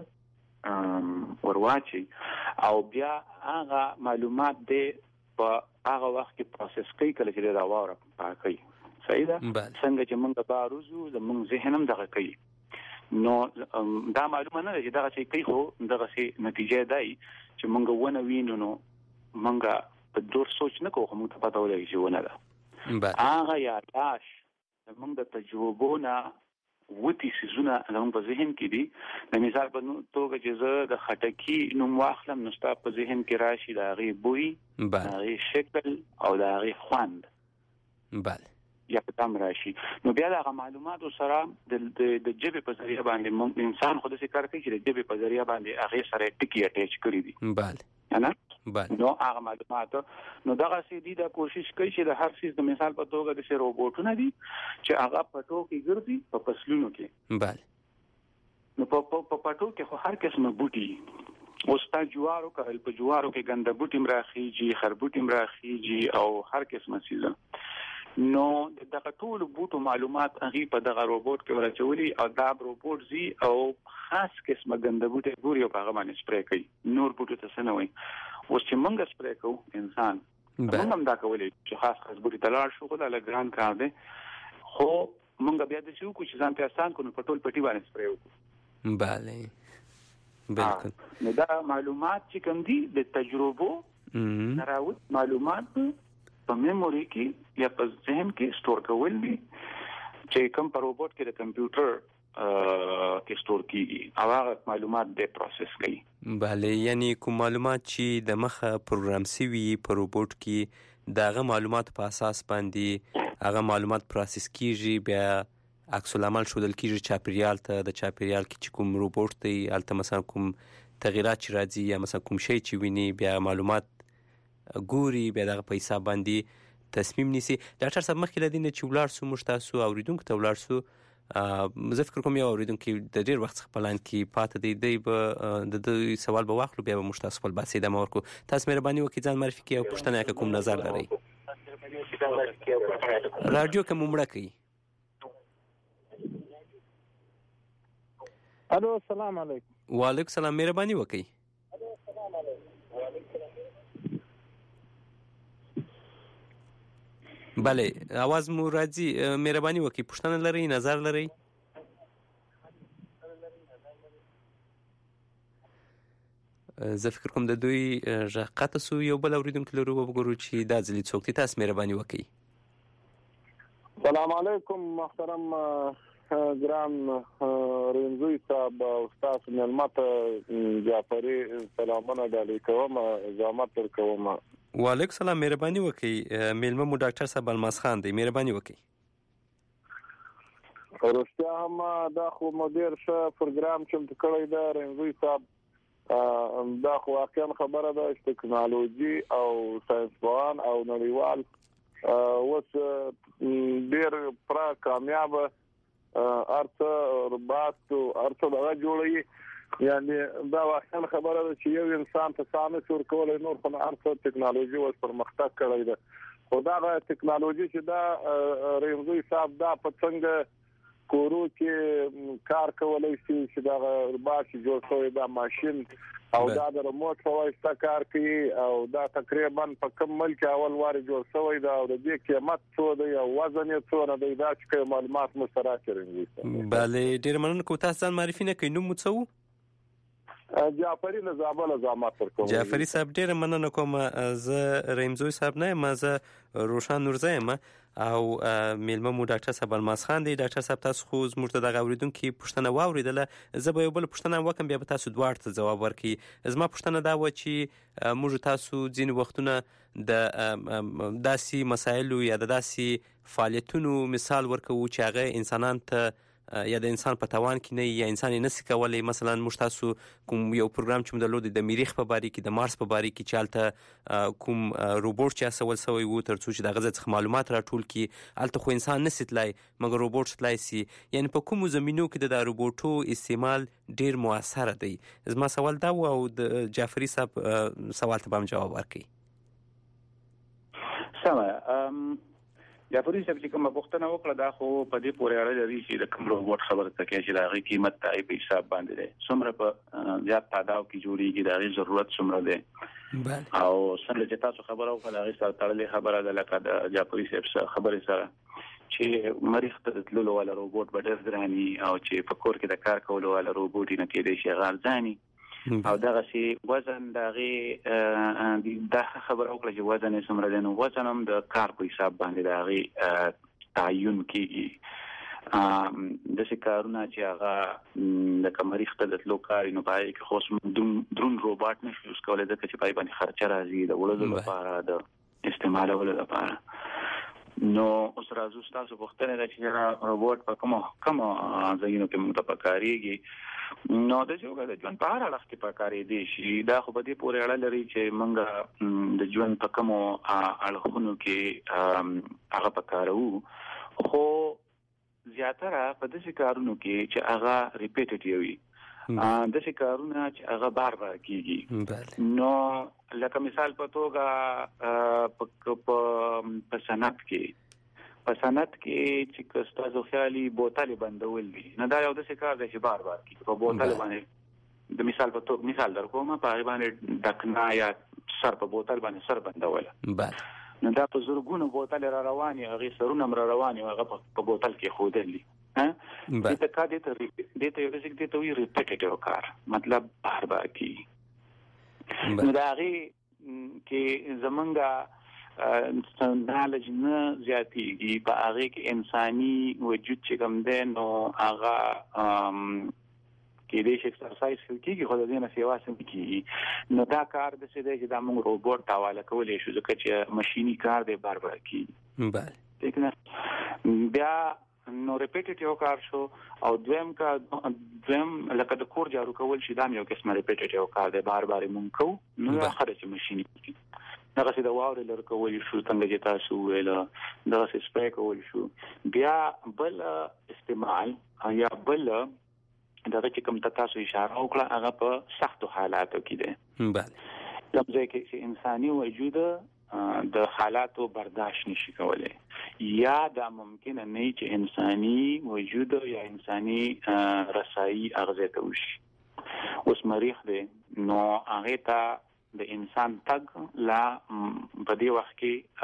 ورواچي او بیا هغه معلومات دې په هغه وخت کې پروسس کوي کله چې دا واوره پاکي صحیح ده څنګه چې موږ باروزو د موږ ذهن هم دغه کوي نو دا معلومه نه ده چې دغه شي کوي خو دغه شي نتیجه دی چې موږ ونه وینو نو موږ په دور سوچ نه کوو موږ ته پته ولګي چې ونه ده هغه یاداش موږ د تجربو نه وتی سيزونه زموږ په ذهن کې دي د مثال په توګه چې زه د خټکی نوم واخلم نو ستا په ذهن کې راشي د هغې بوی د هغې شکل او د هغې خوند بله یا په تام راشي نو بیا د هغه معلوماتو سره د د ژبې په ذریعه باندې انسان خو داسې کار کوي چې د ژبې په ذریعه باندې هغې سره ټکي اټیچ کړي دي بله نه نو هغه معلومات نو دغه سي دي د کوشش کوي چې د هر څه د مثال په توګه د روبوټونه دي چې هغه پټو کې ګرځي په فصلونو کې بله نو په په پټو کې خو هر قسم بوټي او ستا جوارو کول په جوارو کې ګنده بوټي مراخيږي خربوټي مراخيږي او هر قسمه سيزه نو دغه ټول بوټو معلومات هغه په دغه روبوټ کې ورچولي او دا روبوټ زی او خاص قسمه ګنده بوټي ګوري او هغه باندې سپری کوي نور بوټو ته څه نه وي اوس چې موږ سپری کوو انسان موږ هم دا کولی چې خاص خاص بوټي تلاړ شو خو دا لګران کار دی خو موږ بیا د شو کو چې ځان په آسان کو نو په ټول پټي باندې سپری وکړو bale بالکل نو دا معلومات چې کوم دي د تجربو راوت معلومات په میموري کې یا په ذهن کې سٹور کول دي چې کوم په روبوټ کې د کمپیوټر کې سٹور کیږي او هغه معلومات د پروسس کوي bale یعنی کوم معلومات چې د مخه پروګرام شوی په روبوټ کې دغه معلومات په اساس باندې هغه معلومات پروسس کیږي بیا عکس العمل شودل کیږي چاپیریال ته د چاپیریال کې چې کوم روبوټ دی البته مثلا کوم تغیرات چې راځي یا مثلا کوم شی چې ویني بیا معلومات ګوري بیا دغه په حساب باندې تصمیم نیسي ډاکټر صاحب مخکې لدینه چې ولاړ سو موږ تاسو اوریدونکو ته ولاړ سو زه فکر کوم یو اوریدونکو د ډیر وخت څخه پلان کې پاتې دی دی به د سوال به واخلو بیا به موږ تاسو خپل بحث ادامه ورکو تاسو مهرباني وکړئ ځان معرفي کړئ او پوښتنه یې کوم نظر لرئ رادیو کوم مړه کوي الو السلام علیکم وعلیکم السلام مهرباني وکړئ بله आवाज مو راځي مهرباني وکړئ پوښتنه لرئ نظر لرئ زه فکر کوم د دوی غږ قطع سو یو بل اوریدونکو لرو وګورو چې دا ځلې څوک دي تاسو مهرباني وکړئ السلام علیکم محترم ګرام رنزوی صاحب استاد ملمت جعفری سلامونه ډالې کوم زحمت تر کوم وعلیکم السلام مهرباني وکړئ میلمه مو ډاکټر صاحب الماس خان دی مهرباني وکړئ ورسته هم دا خو مدیر ش پروګرام چې کړی دا رنزوی صاحب دا خو واقعا خبره ده چې ټکنالوژي او ساينسپوهان او نړیوال اوس ډېر پرا کامیاب ارته رباط ارته دا جوړي یعنی دا واقعا خبره ده چې یو انسان ته سامه سور کولای نور په ارته ټکنالوژي او پرمختګ کړی ده خدا غا ټکنالوژي چې دا رنزوی صاحب دا په څنګه کورو کې کار کولای شي چې دا رباط جوړ شوی دا ماشين او دا د ریموټ په واسطه کار کوي او دا تقریبا په کوم ملک اول واره جوړ شوی دا او د دې قیمت څو دی او وزن یې څو نه دی دا چې معلومات مشترک کړی bale ډیر مننه کوم تاسو ځان معرفي نه کوي نو مو څو جعفری له زابل زامات ورکوم جعفری صاحب ډیر مننه کوم زه رمزوی صاحب نه ما زه روشان نورزه یم او میلمه مو ډاکټر صاحب الماس خان دی ډاکټر صاحب تاسو خو زموږ ته د اوریدونکو پوښتنه واوریدله زه به یو بل پوښتنه وکم بیا به تاسو دواړه ته جواب ورکړئ زما پوښتنه دا و چې موږ تاسو ځین وختونه د داسي مسایلو یا د داسي فعالیتونو مثال ورکوو چې هغه انسانان ته یا د انسان په توان کې نه یا انسان نه سي کولای. مثلا موږ تاسو کوم یو پروګرام چې موږ درلود د مریخ په باره کې د مارس په باره کې چې هلته کوم روبوټ چې اسول سوی وو تر څو چې د غزه څخه معلومات راټول کړي، هلته خو انسان نسي تلای مګر روبوټ تلای سي. یعنی په کومو زمینو کې د روبوټو استعمال ډیر موثر دی؟ زما سوال دا و او د جعفري صاحب سوال ته به جواب ورکړي. سمه جعفري صاحب چې کومه پوښتنه وکړه دا خو په دې پورې اړه لري چې د کوم روبوټ خبره تکي چې دا غي قیمت ته په حساب باندې ده، څومره په زیات تعداد کې جوړیږي، دا غي ضرورت څومره ده. او څنګه چې تاسو خبره وکړه هغه سره تړلې خبره ده لکه د جعفري صاحب خبره سره چې مریخ ته تللو ولا روبوټ به ډېر ځراني او چې په کور کې د کار کولو ولا روبوټ نه کېدای شي غارځاني او دغه سي وزن دغه د خبر او کله چې وزن یې سمره دي نو وزن هم د کار په حساب باندې دغه تعین کیږي. د څه کارونه چې هغه د کمریخ ته د لوکاري نو پای کې خو درون روبوټ نشي اوس کولای د چې پای باندې خرچه راځي د وړلو لپاره د استعمالولو لپاره. نو اوس راځو تاسو پوښتنه ده چې روبوټ په کومه کومه ځایونو کې موږ ته پکاريږي. نو د ژوند د ژوند په اړه لږ پکاري دي شي دا خو به دې پورې اړه لري چې موږ د ژوند په کومو اړخونو کې هغه پکارو، خو زیاتره په دې کارونو کې چې هغه ریپیټیټیو وي، د څه کارونه چې هغه بار بار کیږي. نو لکه مثال په توګه په صنعت کې په صنعت کې چې تاسو خیالي بوتل بندول دي نه دا یو د څه کار دی چې بار بار کیږي. په بوتل باندې د مثال په توګه مثال درکوم په هغه باندې ډکنا یا سر په بوتل باندې سر بندول، نو دا په زرګونو بوتل را رواني هغه سرونه مر رواني هغه په بوتل کې خودلې ها د تکا دې ته دې ته یو څه دې ته وی ریپیټیټیو کار مطلب بار بار کی. نو دا غي کې زمونږه نالج نه زیاتیږي په هغه کې انساني وجود چې کوم دی نو هغه کې دې ایکسرسایز کوي خو د دې نه سیوا سم کیږي. نو دا کار د څه دی چې د موږ روبوټ حواله کولای شو ځکه چې ماشيني کار دی بار بار کی. بله ټیک بیا نو ریپیټیټیو کار شو او دویم کا دویم لکه د کور جارو کول شي دا یو قسمه ریپیټیټیو کار دی بار بار مونږ کو نو اخر چې ماشيني دغه څه د واورې لر کول شو څنګه چې تاسو ویل دغه څه سپری کول شو. بیا بل استعمال یا بل دغه چې کوم تاسو اشاره وکړه هغه په سختو حالاتو کې دی. بله کوم ځای کې چې انساني وجود د حالاتو برداشت نشي کولای یا دا ممکن نه چې انساني وجود یا انساني رسایي اغزه ته وشي. اوس مریخ دی نو هغه ته د انسان تګ لا په دې وخت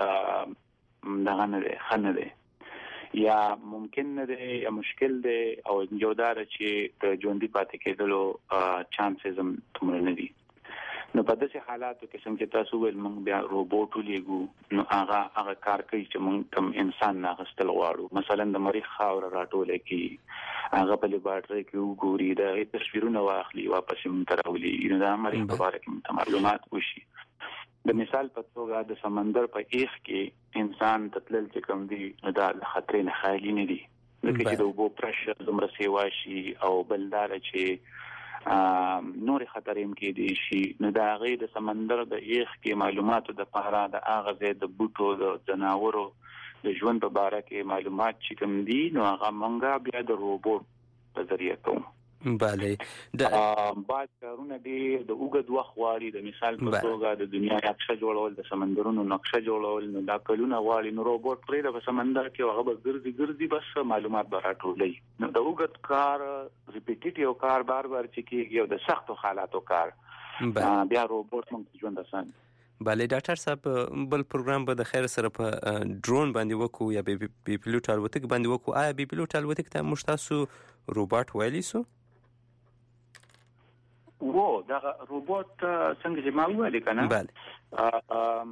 کې دغه نه دی خنه دی یا ممکن نه دی یا مشکل دی او یو دار چې د ژوندۍ پاتې کېدلو چانسز هم تمره نه دي. نو په داسې حالاتو کې څنګه چې تاسو ول موږ بیا روبوټ ولېګو نو هغه هغه کار کوي چې موږ کوم انسان نه غستل غواړو. مثلا د مریخ خاور راټول کی هغه په لیبارټري کې وګوري دا تصویرونه واخلي واپس موږ تراولي نو دا مریخ په اړه کې معلومات وشي. د مثال په توګه د سمندر په ایخ کې انسان تتلل چې کوم دی دا خطرې نه خالي نه دي لکه چې د اوبو پرشر دومره سیوا شي او بلدار چې نور خطرېم کې دي شي. نو دا غي د سمندر د ایخ کې معلوماتو د پاره د اغه د بوټو د جناورو د ژوند په اړه کې معلومات چې کوم دي نو هغه مونږه بیا د روبوټ په ذریعہ کوم. بله د بعد کارونه دي د اوګد وخت غواړي د مثال په توګه د دنیا نقشه جوړول د سمندرونو نقشه جوړول نو دا کلونه غواړي نو روبوټ پرې د سمندر کې هغه به ګرځي ګرځي بس معلومات به راټولي. نو د اوګد کار ریپیټیټیو کار بار بار چې کیږي او د سختو حالاتو کار بیا روبوټ موږ ژوند آسان. بله ډاکټر صاحب بل پروګرام به د خیر سره په ډرون باندې وکړو یا بي پیلوټ الوتک باندې وکړو. آیا بي پیلوټ الوتک ته موږ تاسو روبوټ ویلی سو؟ وو دا روبوټ څنګه چې ما ویل کنه بله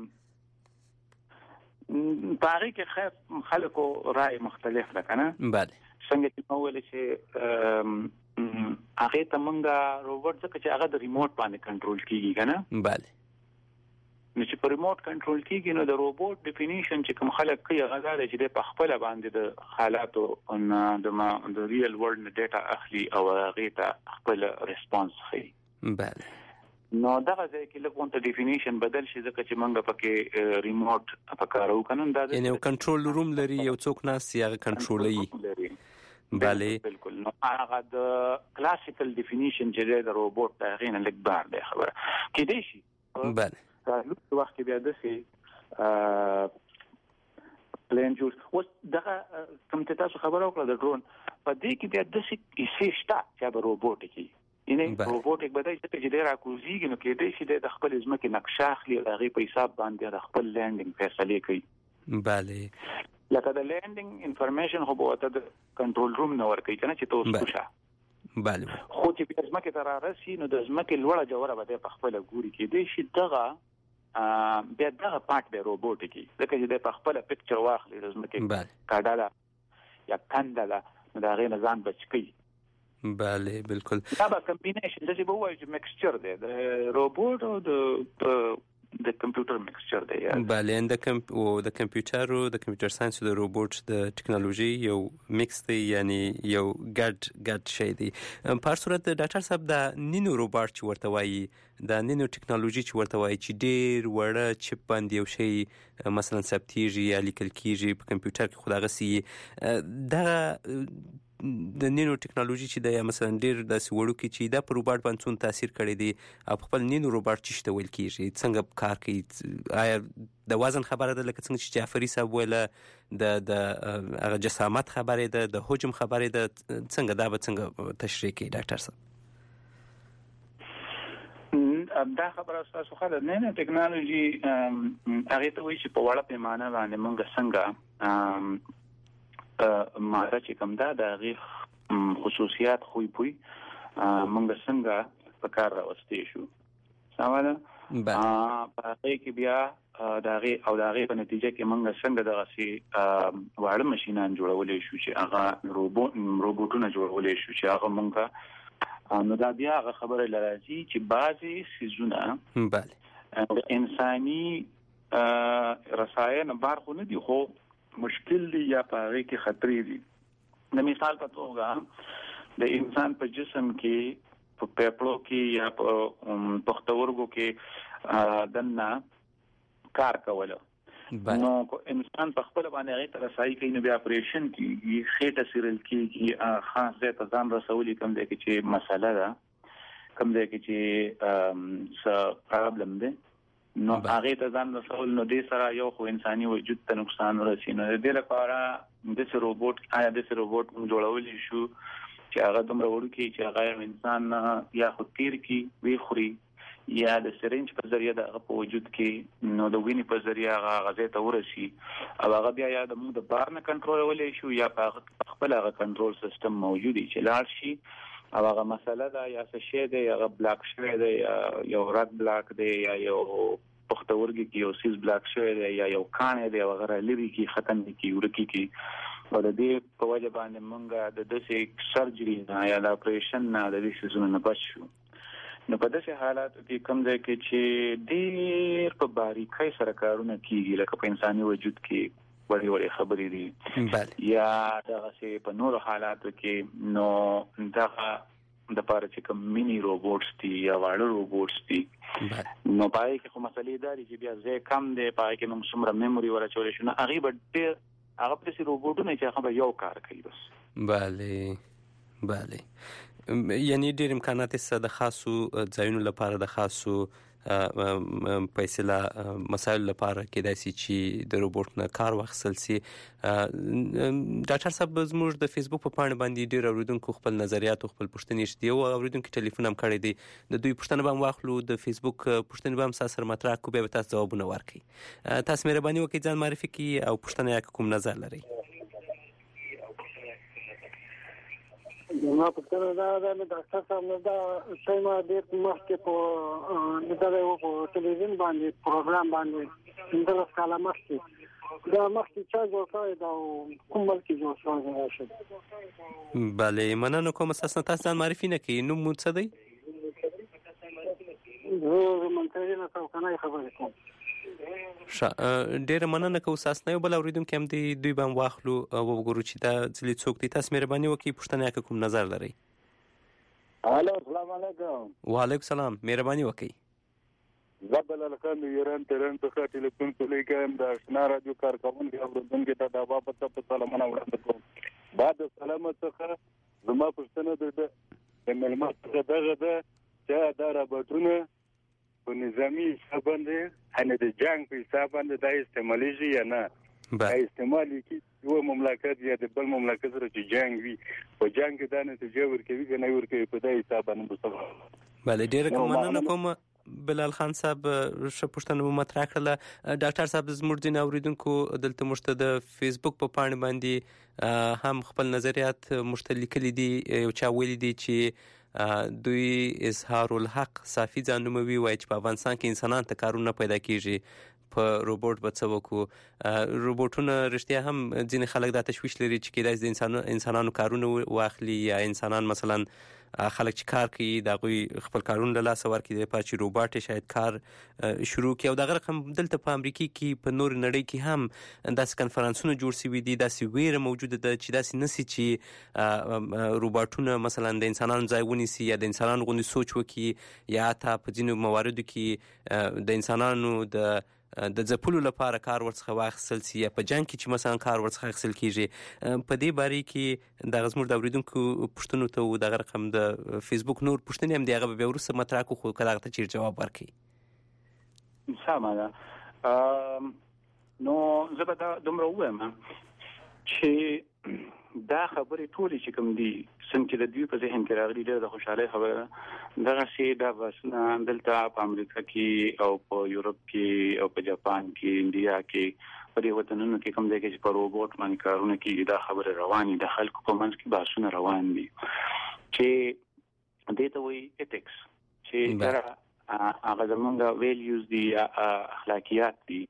پاره کې خیر خلکو رائے مختلف ده کنه. بله څنګه چې ما ویل چې هغه ته مونږه روبوټ څخه چې هغه د ریموټ باندې کنټرول کیږي کنه. بله نو چې په ریموټ کنټرول کیږي نو د روبوټ ډیفینیشن چې کوم خلک کوي هغه دا چې په خپل باندې د حالاتو او د ما د ریل ورلد ډاټا اخلي او هغه ته خپل ریسپانس کوي. بله نو دا ځکه چې لکه ته ډیفینیشن بدل شي ځکه چې موږ پکې ریموټ پکارو کنن دا یعنی کنټرول روم لري یو څوک ناس یې کنټرولوي. بله بالکل. نو هغه د کلاسیکل ډیفینیشن چې د روبوټ دا غینه لیک بار دی خبره کې دی شي. بله لږ وخت بیا د سي پلان جوړ اوس دغه کوم ته تاسو خبرو کړل د ډرون په دې کې بیا د سي کیسې شته چې به روبوټ کې یعنی روبوټ بدای چې ډیر اکوزیږي نو کې دې شي د خپل ځمکې نقشه اخلي او هغه په حساب باندې د خپل لینډینګ فیصله کوي. بله لکه د لینډینګ انفارمیشن خو به ته د کنټرول روم نه ورکړي کنه چې تاسو وښه. بله خو چې په ځمکه ته رارسي نو د ځمکې لوړه جوړه به په خپل ګوري کې دې شي دغه بیا دغه پارت به روبوټ کی ځکه چې د خپل پکچر واخلي د ځمکې کاډاله یا کندله دا غي نظام بچکی. بله بالکل. دا به کمبینیشن د څه به وایي چې مکسچر دی د روبوټ او د د کمپیوټر مکسچر دی. بله د کم او د کمپیوټر او د کمپیوټر ساينس او د روبوټ د ټکنالوژي یو میکس دی یعنی یو ګډ ګډ شی دی. په هر صورت ډاکټر صاحب د نینو روبوټ چې ورته وایي د نینو ټکنالوژي چې ورته وایي چې ډیر وړه چپ باندې یو شی مثلا ثبتېږي یا لیکل کېږي په کمپیوټر کې خو دغه سي دا د نینو ټکنالوژي چې د مثلا ډیر د سوړو کې چې د روبوټ باندې څون تاثیر کړی دی او خپل نینو روبوټ چې شته ویل کېږي څنګه کار کوي آیا د وزن خبره ده لکه څنګه چې جعفری صاحب ویله د د هغه جسامت خبره ده د حجم خبره ده څنګه دا به څنګه تشریح کوي ډاکټر صاحب؟ دا خبره تاسو خو د نینو ټکنالوژي هغه ته وایي چې په وړه پیمانه باندې موږ څنګه ماده چې کوم دا د غیر خصوصیات خوې پوي موږ څنګه په کار راوستي شو سماله په هغه کې بیا د هغه او د هغه په نتیجه کې موږ څنګه دغه سي واړه ماشينان جوړولې شو چې هغه روبوټ روبوټونه جوړولې شو چې هغه موږ نو دا بیا هغه خبره لراځي چې بعضي سيزونه بله انساني رسایل بارخو نه دي خو مشکل دی یا پاره کې خطرې دي. د مثال په توګه د انسان په جسم کې په پیپړو کې یا په پختورګو کې دنه کار کوله نو انسان په خپل باندې غي تر سای کې نو بیا اپریشن کې خېټه سیرل کې خاص ځای ته ځان رسولي کوم دی چې مسله ده کوم دی چې څه پرابلم دی نو هغه ته ځان رسول نو دې سره یو خو انساني وجود ته نقصان ورسي نو دې لپاره د څه روبوټ آیا د څه روبوټ جوړول شو چې هغه دومره ورکی چې هغه انسان یا خو تیر کی وی خوري یا د سرنج په ذریعہ د په وجود کې نو د وینې په ذریعہ هغه غذا ته ورسي او هغه بیا یا د موږ د بار نه کنټرولولې شو یا په خپل هغه کنټرول سیستم موجود چې لاړ شي او هغه مسله دا یا څه شی دی هغه بلاک شوی دی یا یو رد بلاک دی یا یو پختورګي کې یو سیس بلاک شوی دی یا یو کان دی هغه لري کې ختم کی ورکی کی او د دې په وجه باندې مونږه د دسې سرجري نه یا د اپریشن نه د دې سيزونو نه بچو نو په داسې حالاتو کې کوم ځای کې چې ډېر په باریکۍ سره کارونه کیږي لکه په انساني وجود کې وړي وړي خبرې دي بله یا دغه سي په نور حالاتو کې نو دغه د پاره چې کوم مینی روبوټس دي یا واړه روبوټس دي نو پای کې کوم مسلې دي چې بیا ځای کم دی پای کې موږ څومره میموري ورچول شو نه هغه به ډېر هغه په سي روبوټونه چې هغه یو کار کوي بس bale bale یعنی ډېر امکانات سره د خاصو ځایونو لپاره د خاصو پیسې مسایل لپاره کېدای شي چې د روبوټ نه کار واخیستل شي. ډاکټر صاحب زموږ د فیسبوک په پاڼه باندې ډېر اوریدونکو خپل نظریات او خپل پوښتنې شته او اوریدونکو ټلیفون هم کړی دی د دوی پوښتنه به واخلو د فیسبوک پوښتنې به هم سره مطرح کوو به تاسو ځوابونه ورکړي. تاسو مهرباني وکړئ ځان معرفي کړئ او پوښتنه یا کوم نظر لرئ. ما پوښتنه دا ده چې ډاکټر صاحب نو دا شای ما ډېر مخکې په دغه په ټلویزیون باندې پروګرام باندې د کاله مخکې دا مخکې چا جوړ کړی دا کوم ملک جوړ شوی دی؟ بله مننه کوم اساسا تاسو ځان معرفي نه کوي نوم څه دی؟ زه منتظر نه څوکنای خبرې کوم. ډېر مننه کوم ساسنه یو بل اوریدونکو هم دی دوی بم واخلو او وګورو چې دا ځلې څوک دي. تاسو مهرباني وکړئ پوښتنه کوم نظر لرئ. الو السلام علیکم. وعلیکم السلام. مهرباني وکړئ. زبل الکان ایران ترن څخه ټلیفون کولی کوم د آشنا رادیو کارکونکو اوریدونکو ته د بابا ته سلامونه وړاندې کوم. بعد سلام څخه زما پوښتنه ده د ملما څخه دغه ده چې دا رابطونه په نظامی حساب باندې هنه د جنگ په حساب باندې د استعمالي یا نه د استعمالي کې یو مملکت یا د بل مملکت سره چې جنگ وي په جنگ کې د نتیجې ورکوي که نه ورکوي په دې حساب باندې. بله ډېره مننه کوم بلال خان صاحب. ښه پوښتنه مو مطرح کړله. ډاکټر صاحب زموږ ځینې اوریدونکو دلته موږ ته د فیسبوک په پاڼې باندې هم خپل نظریات موږ ته لیکلي دي. یو چا ویلي دي چې دوی اظهار الحق صافي ځان نوموي، وایي چې په افغانستان کې انسانان ته کارونه پیدا کیږي، په روبوټ به څه وکړو. روبوټونه رښتیا هم ځینې خلک دا تشویش لري چې کیدای شي د انسانانو کارونه واخلي، یا انسانان مثلا خلک چې کار کوي د هغوی خپل کارونه له لاسه ورکړي، د پاره چې روباټ شاید کار شروع کړي. او دغه رقم دلته په امریکا کې په نور نړۍ کې هم داسې کنفرانسونه جوړ شوي دي، داسې ویره موجوده ده چې داسې نسی چې روباټونه مثلا د انسانانو ځای ونیسي یا د انسانانو غوندې سوچ وکړي، یا حتی په ځینو مواردو کې د انسانانو د د ځپلو لپاره کار ورڅخه واخیستل شي، یا په جنګ کې چې مثلا کار ورڅخه اخیستل کیږي. په دې باره کې دغه زموږ د اوریدونکو پوښتنو ته و دغه رقم د فیسبوک نور پوښتنې هم دي، هغه به بیا وروسته مطرح کړو، خو که دغه ته چیرې جواب ورکړي. سمه ده. نو زه به دا دومره ووایم چې دا خبرې ټولې چې کوم دي څنګه چې د دوی په ذهن کې راغلي ډېره د خوشحالۍ خبره دغه شی دا بسونه دلته په امریکا کې او په یورپ کې او په جاپان کې انډیا کې په دې وطنونو کې کوم ځای کې چې په روبوټ باندې کارونه کوي دا خبره روانې د خلکو په منځ کې بحثونه روان دي چې دې ته وایي ایتکس چې دا هغه زمونږ ویلیوز دي یا اخلاقیات دي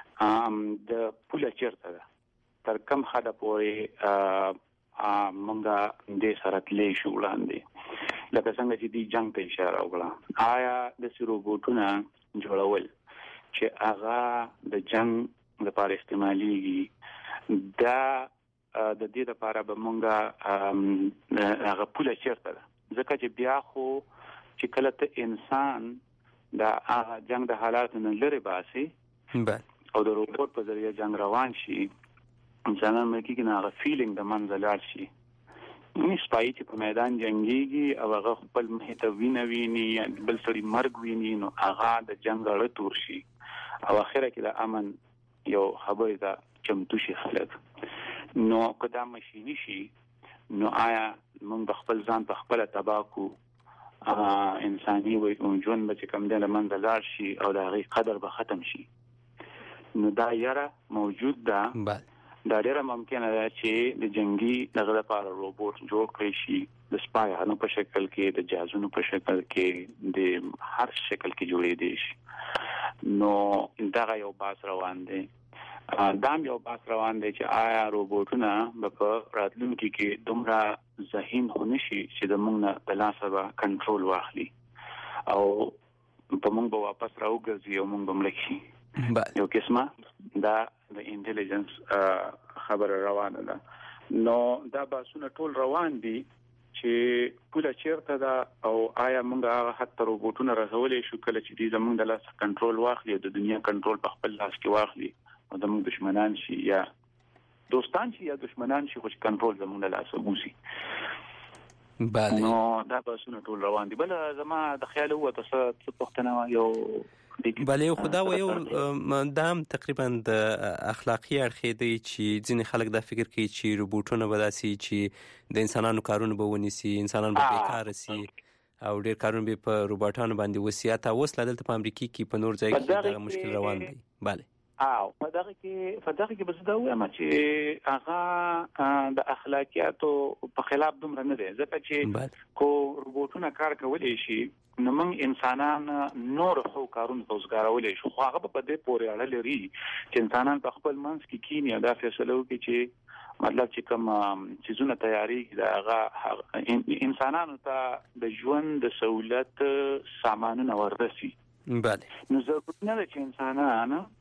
د پوله چیرته ده تر کوم حده پورې مونږه دې سره تللی شو وړاندې، لکه څنګه چې دې جنګ ته اشاره وکړه. آیا د روبوټونه جوړول چې هغه د جنګ لپاره استعماليږي دا د دې لپاره به مونږه هغه پوله چیرته ده؟ ځکه چې بیا خو چې کله ته انسان د جنګ د حالاتو نه لرې باسي او د روبوټ په ذریعه جنګ روان شي، انسانان مې کې نه هغه فیلینګ د منځ لاړ شي. نو سپای چې په میدان جنگيږي او هغه خپل محیط ویني ویني بل سړي مرګ ویني، نو هغه د جنگ اړه تور شي او اخره کې د امن یو خبره ده چمتو شي خلک. نو کدا ماشيني شي نو آیا موږ خپل ځان په خپل تباکو انساني وي او ژوند به کوم د منځ لاړ شي او د هغه قدر به ختم شي. نو دا یاره موجود ده. دا ډیره ممکنه ده چې د جنگي دغه لپاره روبوټ جوړ کړی شي، د سپایانو په شکل کې، د جهازونو په شکل کې، د هر شکل کې جوړېدي شي. نو دا یو باس روان دی. دا یو باس روان دی چې آیا روبوټونه په راتلونکي کې دومره ذهین هونه شي چې د موږ نه د لاسه به کنټرول واخلي او په موږ به واپس راوګرځي او موږ به مړه شي. یو قسمه دا د انټيليجنس خبره روانه ده. نو دا باسونه ټول روان دي چې پوله چیرته ده او آیا موږ هغه حتی روبوټونه رسولې شو کله چې دې زموږ د لاس کنټرول واخلي، د دنیا کنټرول په خپل لاس کې واخلي او زموږ دشمنان شي یا دوستان شي یا دشمنان شي، خو چې کنټرول زموږ د لاس وګوسي. بله نو دا باسونه ټول روان دي. بل زما د خیال هو تاسو څه پوښتنه یو بله یو خدا و یو دام تقریبا د اخلاقی اړخ دی چې ځینې خلک دا فکر کوي چې روبوټونه به داسې چې د انسانانو کارونه به ونیسي، انسانان به بیکاره سي او ډېر کارونه به په روباټانو باندې وسي. حتی اوس لا دلته په امریکا کې په نور ځای کې دغه مشکل روان دی. بله او په دغه کې په دغه کې بس دا وایم چې هغه د اخلاقیاتو په خلاف دومره نه دی، ځکه چې کو روبوټونه کار کولی شي نو موږ انسانان نور خو کارونه توسګارولې شو، خو هغه په دې پورې اړه لري چې انسانان په خپل منځ کې کینی دا فیصله وکړي چې مطلب چې کوم چیزونه تیاری دا هغه انسانانو ته د ژوند د سہولت سامانونه ورسي. بله نو ضرورت نه ده چې انسانان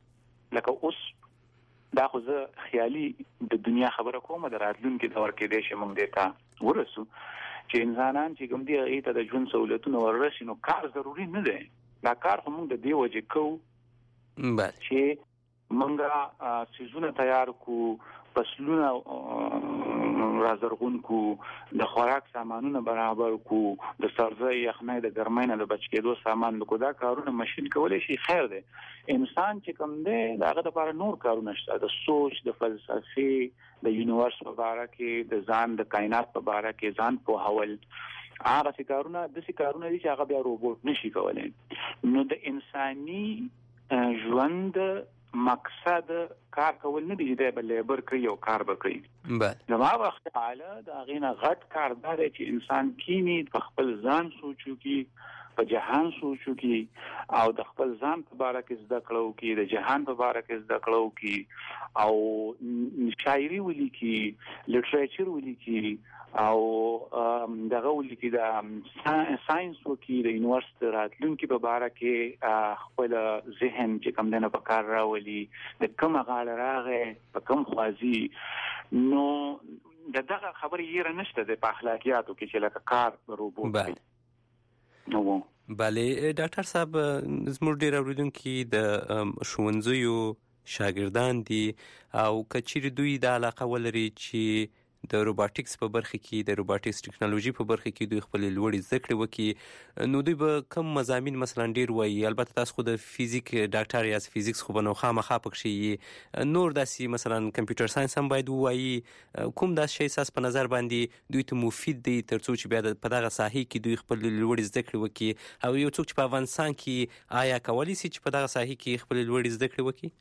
لکه اوس دا خو زه خیالي د دنیا خبره کوم د راتلونکي دور کې د شمن دیتا ورسو چې انسانان چې کوم دی هغه ته د ژوند سہولتونه ورسي نو کار ضروری نه دی دا کار هم د دی وجه کو بله چې منګه سيزونه تیار کو فصلونه رازرغون کو د خوراک سامانونه برابر کو د سرځي یخنۍ د ګرمۍ نه د بچ کېدو سامان کو دا کارونه ماشين کولای شي خیر دی انسان چې کوم دی داغه لپاره نور کارونه شته د سوچ د فلسفي د یونیورس په اړه کې د ځان د کائنات په اړه کې ځان په حوال هغه څه د څه کارونه دي چې هغه بیا روبوټ نشي کولای نو د انساني ژوند مقصد کار کول نه دی د لیبر کوي او کار وکړي بله نو ما وخت حاله دا غینه غټ کار دا دی چې انسان کینی په خپل ځان سوچو کې په جهان سوچو کې او د خپل ځان په اړه کې زده کړو کې د جهان په اړه کې زده کړو کې او شاعري ولیکي لټریچر ولیکي او دغه ولیکي د ساينس وکي د یونیورسيټي راتلونکي په اړه کې خپل ذهن چې کوم دنه په کار راولي د کوم غاړه راغې په کوم خوازي نو دغه خبرې یې نشته د اخلاقیاتو کې چې لکه کار روبوټ بله نو بله ډاکټر صاحب زموږ ډیر اوریدونکو د ښوونځیو شاګردان دي او کچېر دوی د علاقه ولري چې د روباټکس په برخه کې د روباټکس ټکنالوژي په برخه کې دوی خپل لوړې زده کړې وکړي نو دوی به کم مضامین مثلا ډیر وایي البته تاسو خو د فزیک ډاکټر یا فزیکس خو بنو خامخا پکې نور داسې مثلا کمپیوټر ساينس هم باید وایي کوم داس شی اساس په نظر باندې دوی ته مفید دی ترڅو چې بیا په دغه ساحه کې دوی خپل لوړې زده کړې وکړي او یو څوک چې په افغانستان کې آیا کولی شي چې په دغه ساحه کې خپل لوړې زده کړې وکړي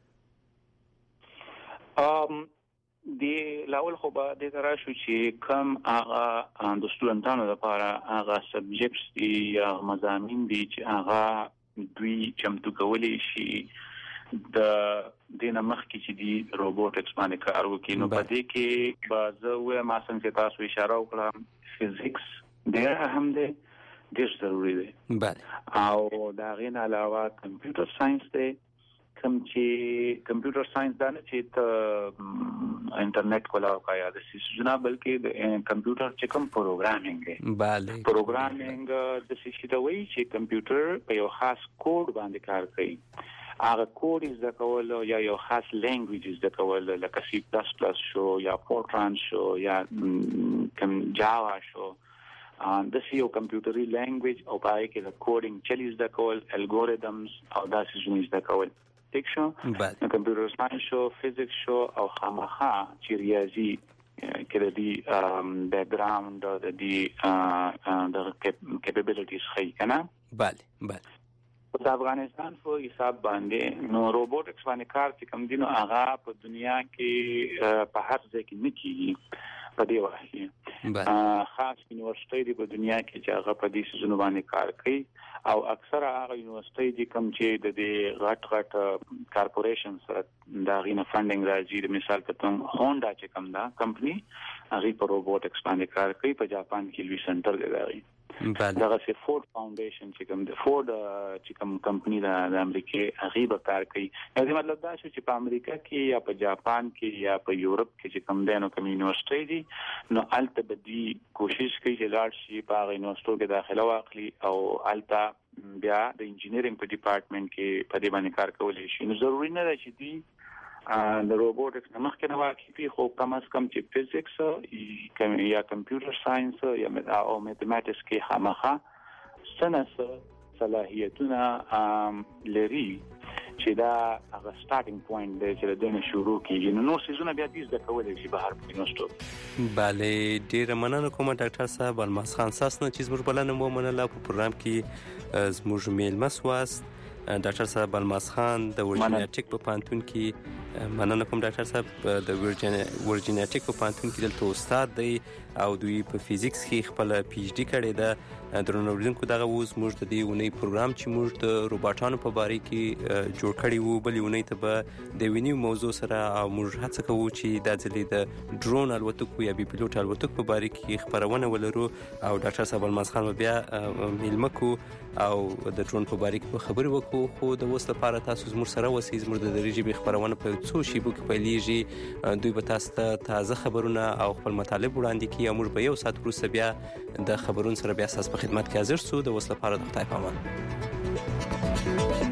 ام دی لاول خو به د تراشو چې کم هغه د سټوډنټانو لپاره هغه سبجیکټس دي یا مضامین دي چې هغه دوی چمتو کولی شي د دینه مخکې چې دی روبوټکس باندې کار وکړي نو په دې کې به زه وایم ما څنګه تاسو اشاره وکړم فزیکس ډېر اهم دی ډېر ضروري دی بله او دا غین علاوه کمپیوټر ساينس دی کوم چې کمپیوټر ساينس دا نه چې ته انټرنیټ کولا او یا د سیسټم بلکې د کمپیوټر چې کوم پروګرامینګ دی bale پروګرامینګ د سیسټم د وی چې کمپیوټر په یو خاص کوډ باندې کار کوي هغه کوډ از د کول یا یو خاص لینګویج از د کول لکه سی پلس پلس شو یا فورتران شو یا کوم جاوا شو د سیو کمپیوټري لینګویج او پای کې د کوډینګ چلیز د کول الګوریدمز او داسې شنو د کول ټیک شو بله کمپیوټر ساينس شو فزیکس شو او خامخا چې ریاضي کې د دې بیک ګراوند د دې د کیپابیلیټیز خي کنه بله بله په افغانستان په حساب باندې نو روبوټکس باندې کار چې کوم دي نو هغه په دنیا کې په هر ځای کې نه کیږي په دې وخت خاص یونیورسيټي دی په دنیا کې چې هغه په دې سيزونو باندې کار کوي او اکثره هغه یونیورسيټي دي کوم چې د دې غټ غټ کارپوریشن سره دا غینه فاندینګ راځي د مثال په توګه هونډا چې کوم دا کمپنی هغه په روبوټکس باندې کار کوي په جاپان کې لوی سنټر دی راغی بله دا چې فورد فاونډیشن چې کوم د فورد چې کوم کمپنی د امریکای هغه به کار کوي یعنی مطلب دا شو چې په امریکا کې یا په جاپان کې یا په یورپ کې چې کوم دینو کوم یونیورسيټي دي نو الته بدی کوشش کوي چې لاړ شي په یونیورسيټو کې داخله واخلي او الته بیا د انجینرینګ په ډپارټمنټ کې په دې باندې کار کولای شي نو ضروري نه ده چې دی د روبوټکس مخکې نه واقعي خو کم از کم چې فزیکس یا کمپیوټر ساينس یا او میتھمیټکس کې خامخا سنس صلاحیتونه لري چې دا هغه سټارټینګ پوینټ دی چې د دنیا شروع کیږي نو نو سيزونه بیا دې د کولای شي بهر پینوستو bale ډیر مننه کوم ډاکټر صاحب الماس خان ساسنه چې زموږ بلنه مو منله په پروګرام کې زموږ میل مسواس ډاکټر صاحب الماس خان د ورجینیا ټیک په پانتون کې مننه کوم ډاکټر صاحب. د ورجینیټیک په پانتون کې دلته استاد دی او دوی په فزیکس کې خپل پی ایچ ډي کړې ده. درنو اوریدونکو دغه اوس موږ د دې اونۍ پروګرام چې موږ د روباټانو په باره کې جوړ کړی وو بلې اونۍ ته به د یوې نوې موضوع سره او موږ هڅه کوو چې دا ځلې د ډرون الوتکو یا بي پیلوټ الوتکو په باره کې خبرونه ولرو او ډاکټر صاحب الماس خان بیا میلمه کو او د ډرون په باره کې خبرې وکړو. خو د اوس لپاره تاسو زموږ سره اوسئ. زموږ د درې ژبې خبرونه په څو شیبو کې پیلېږي. دوی به تاسو ته تازه خبرونه او خپل مطالب وړاندې کړي او موږ به یو ساعت وروسته بیا د خبرونو سره بیا تاسو په خدمت کې حاضر شو. د اوس لپاره د خدای په امان.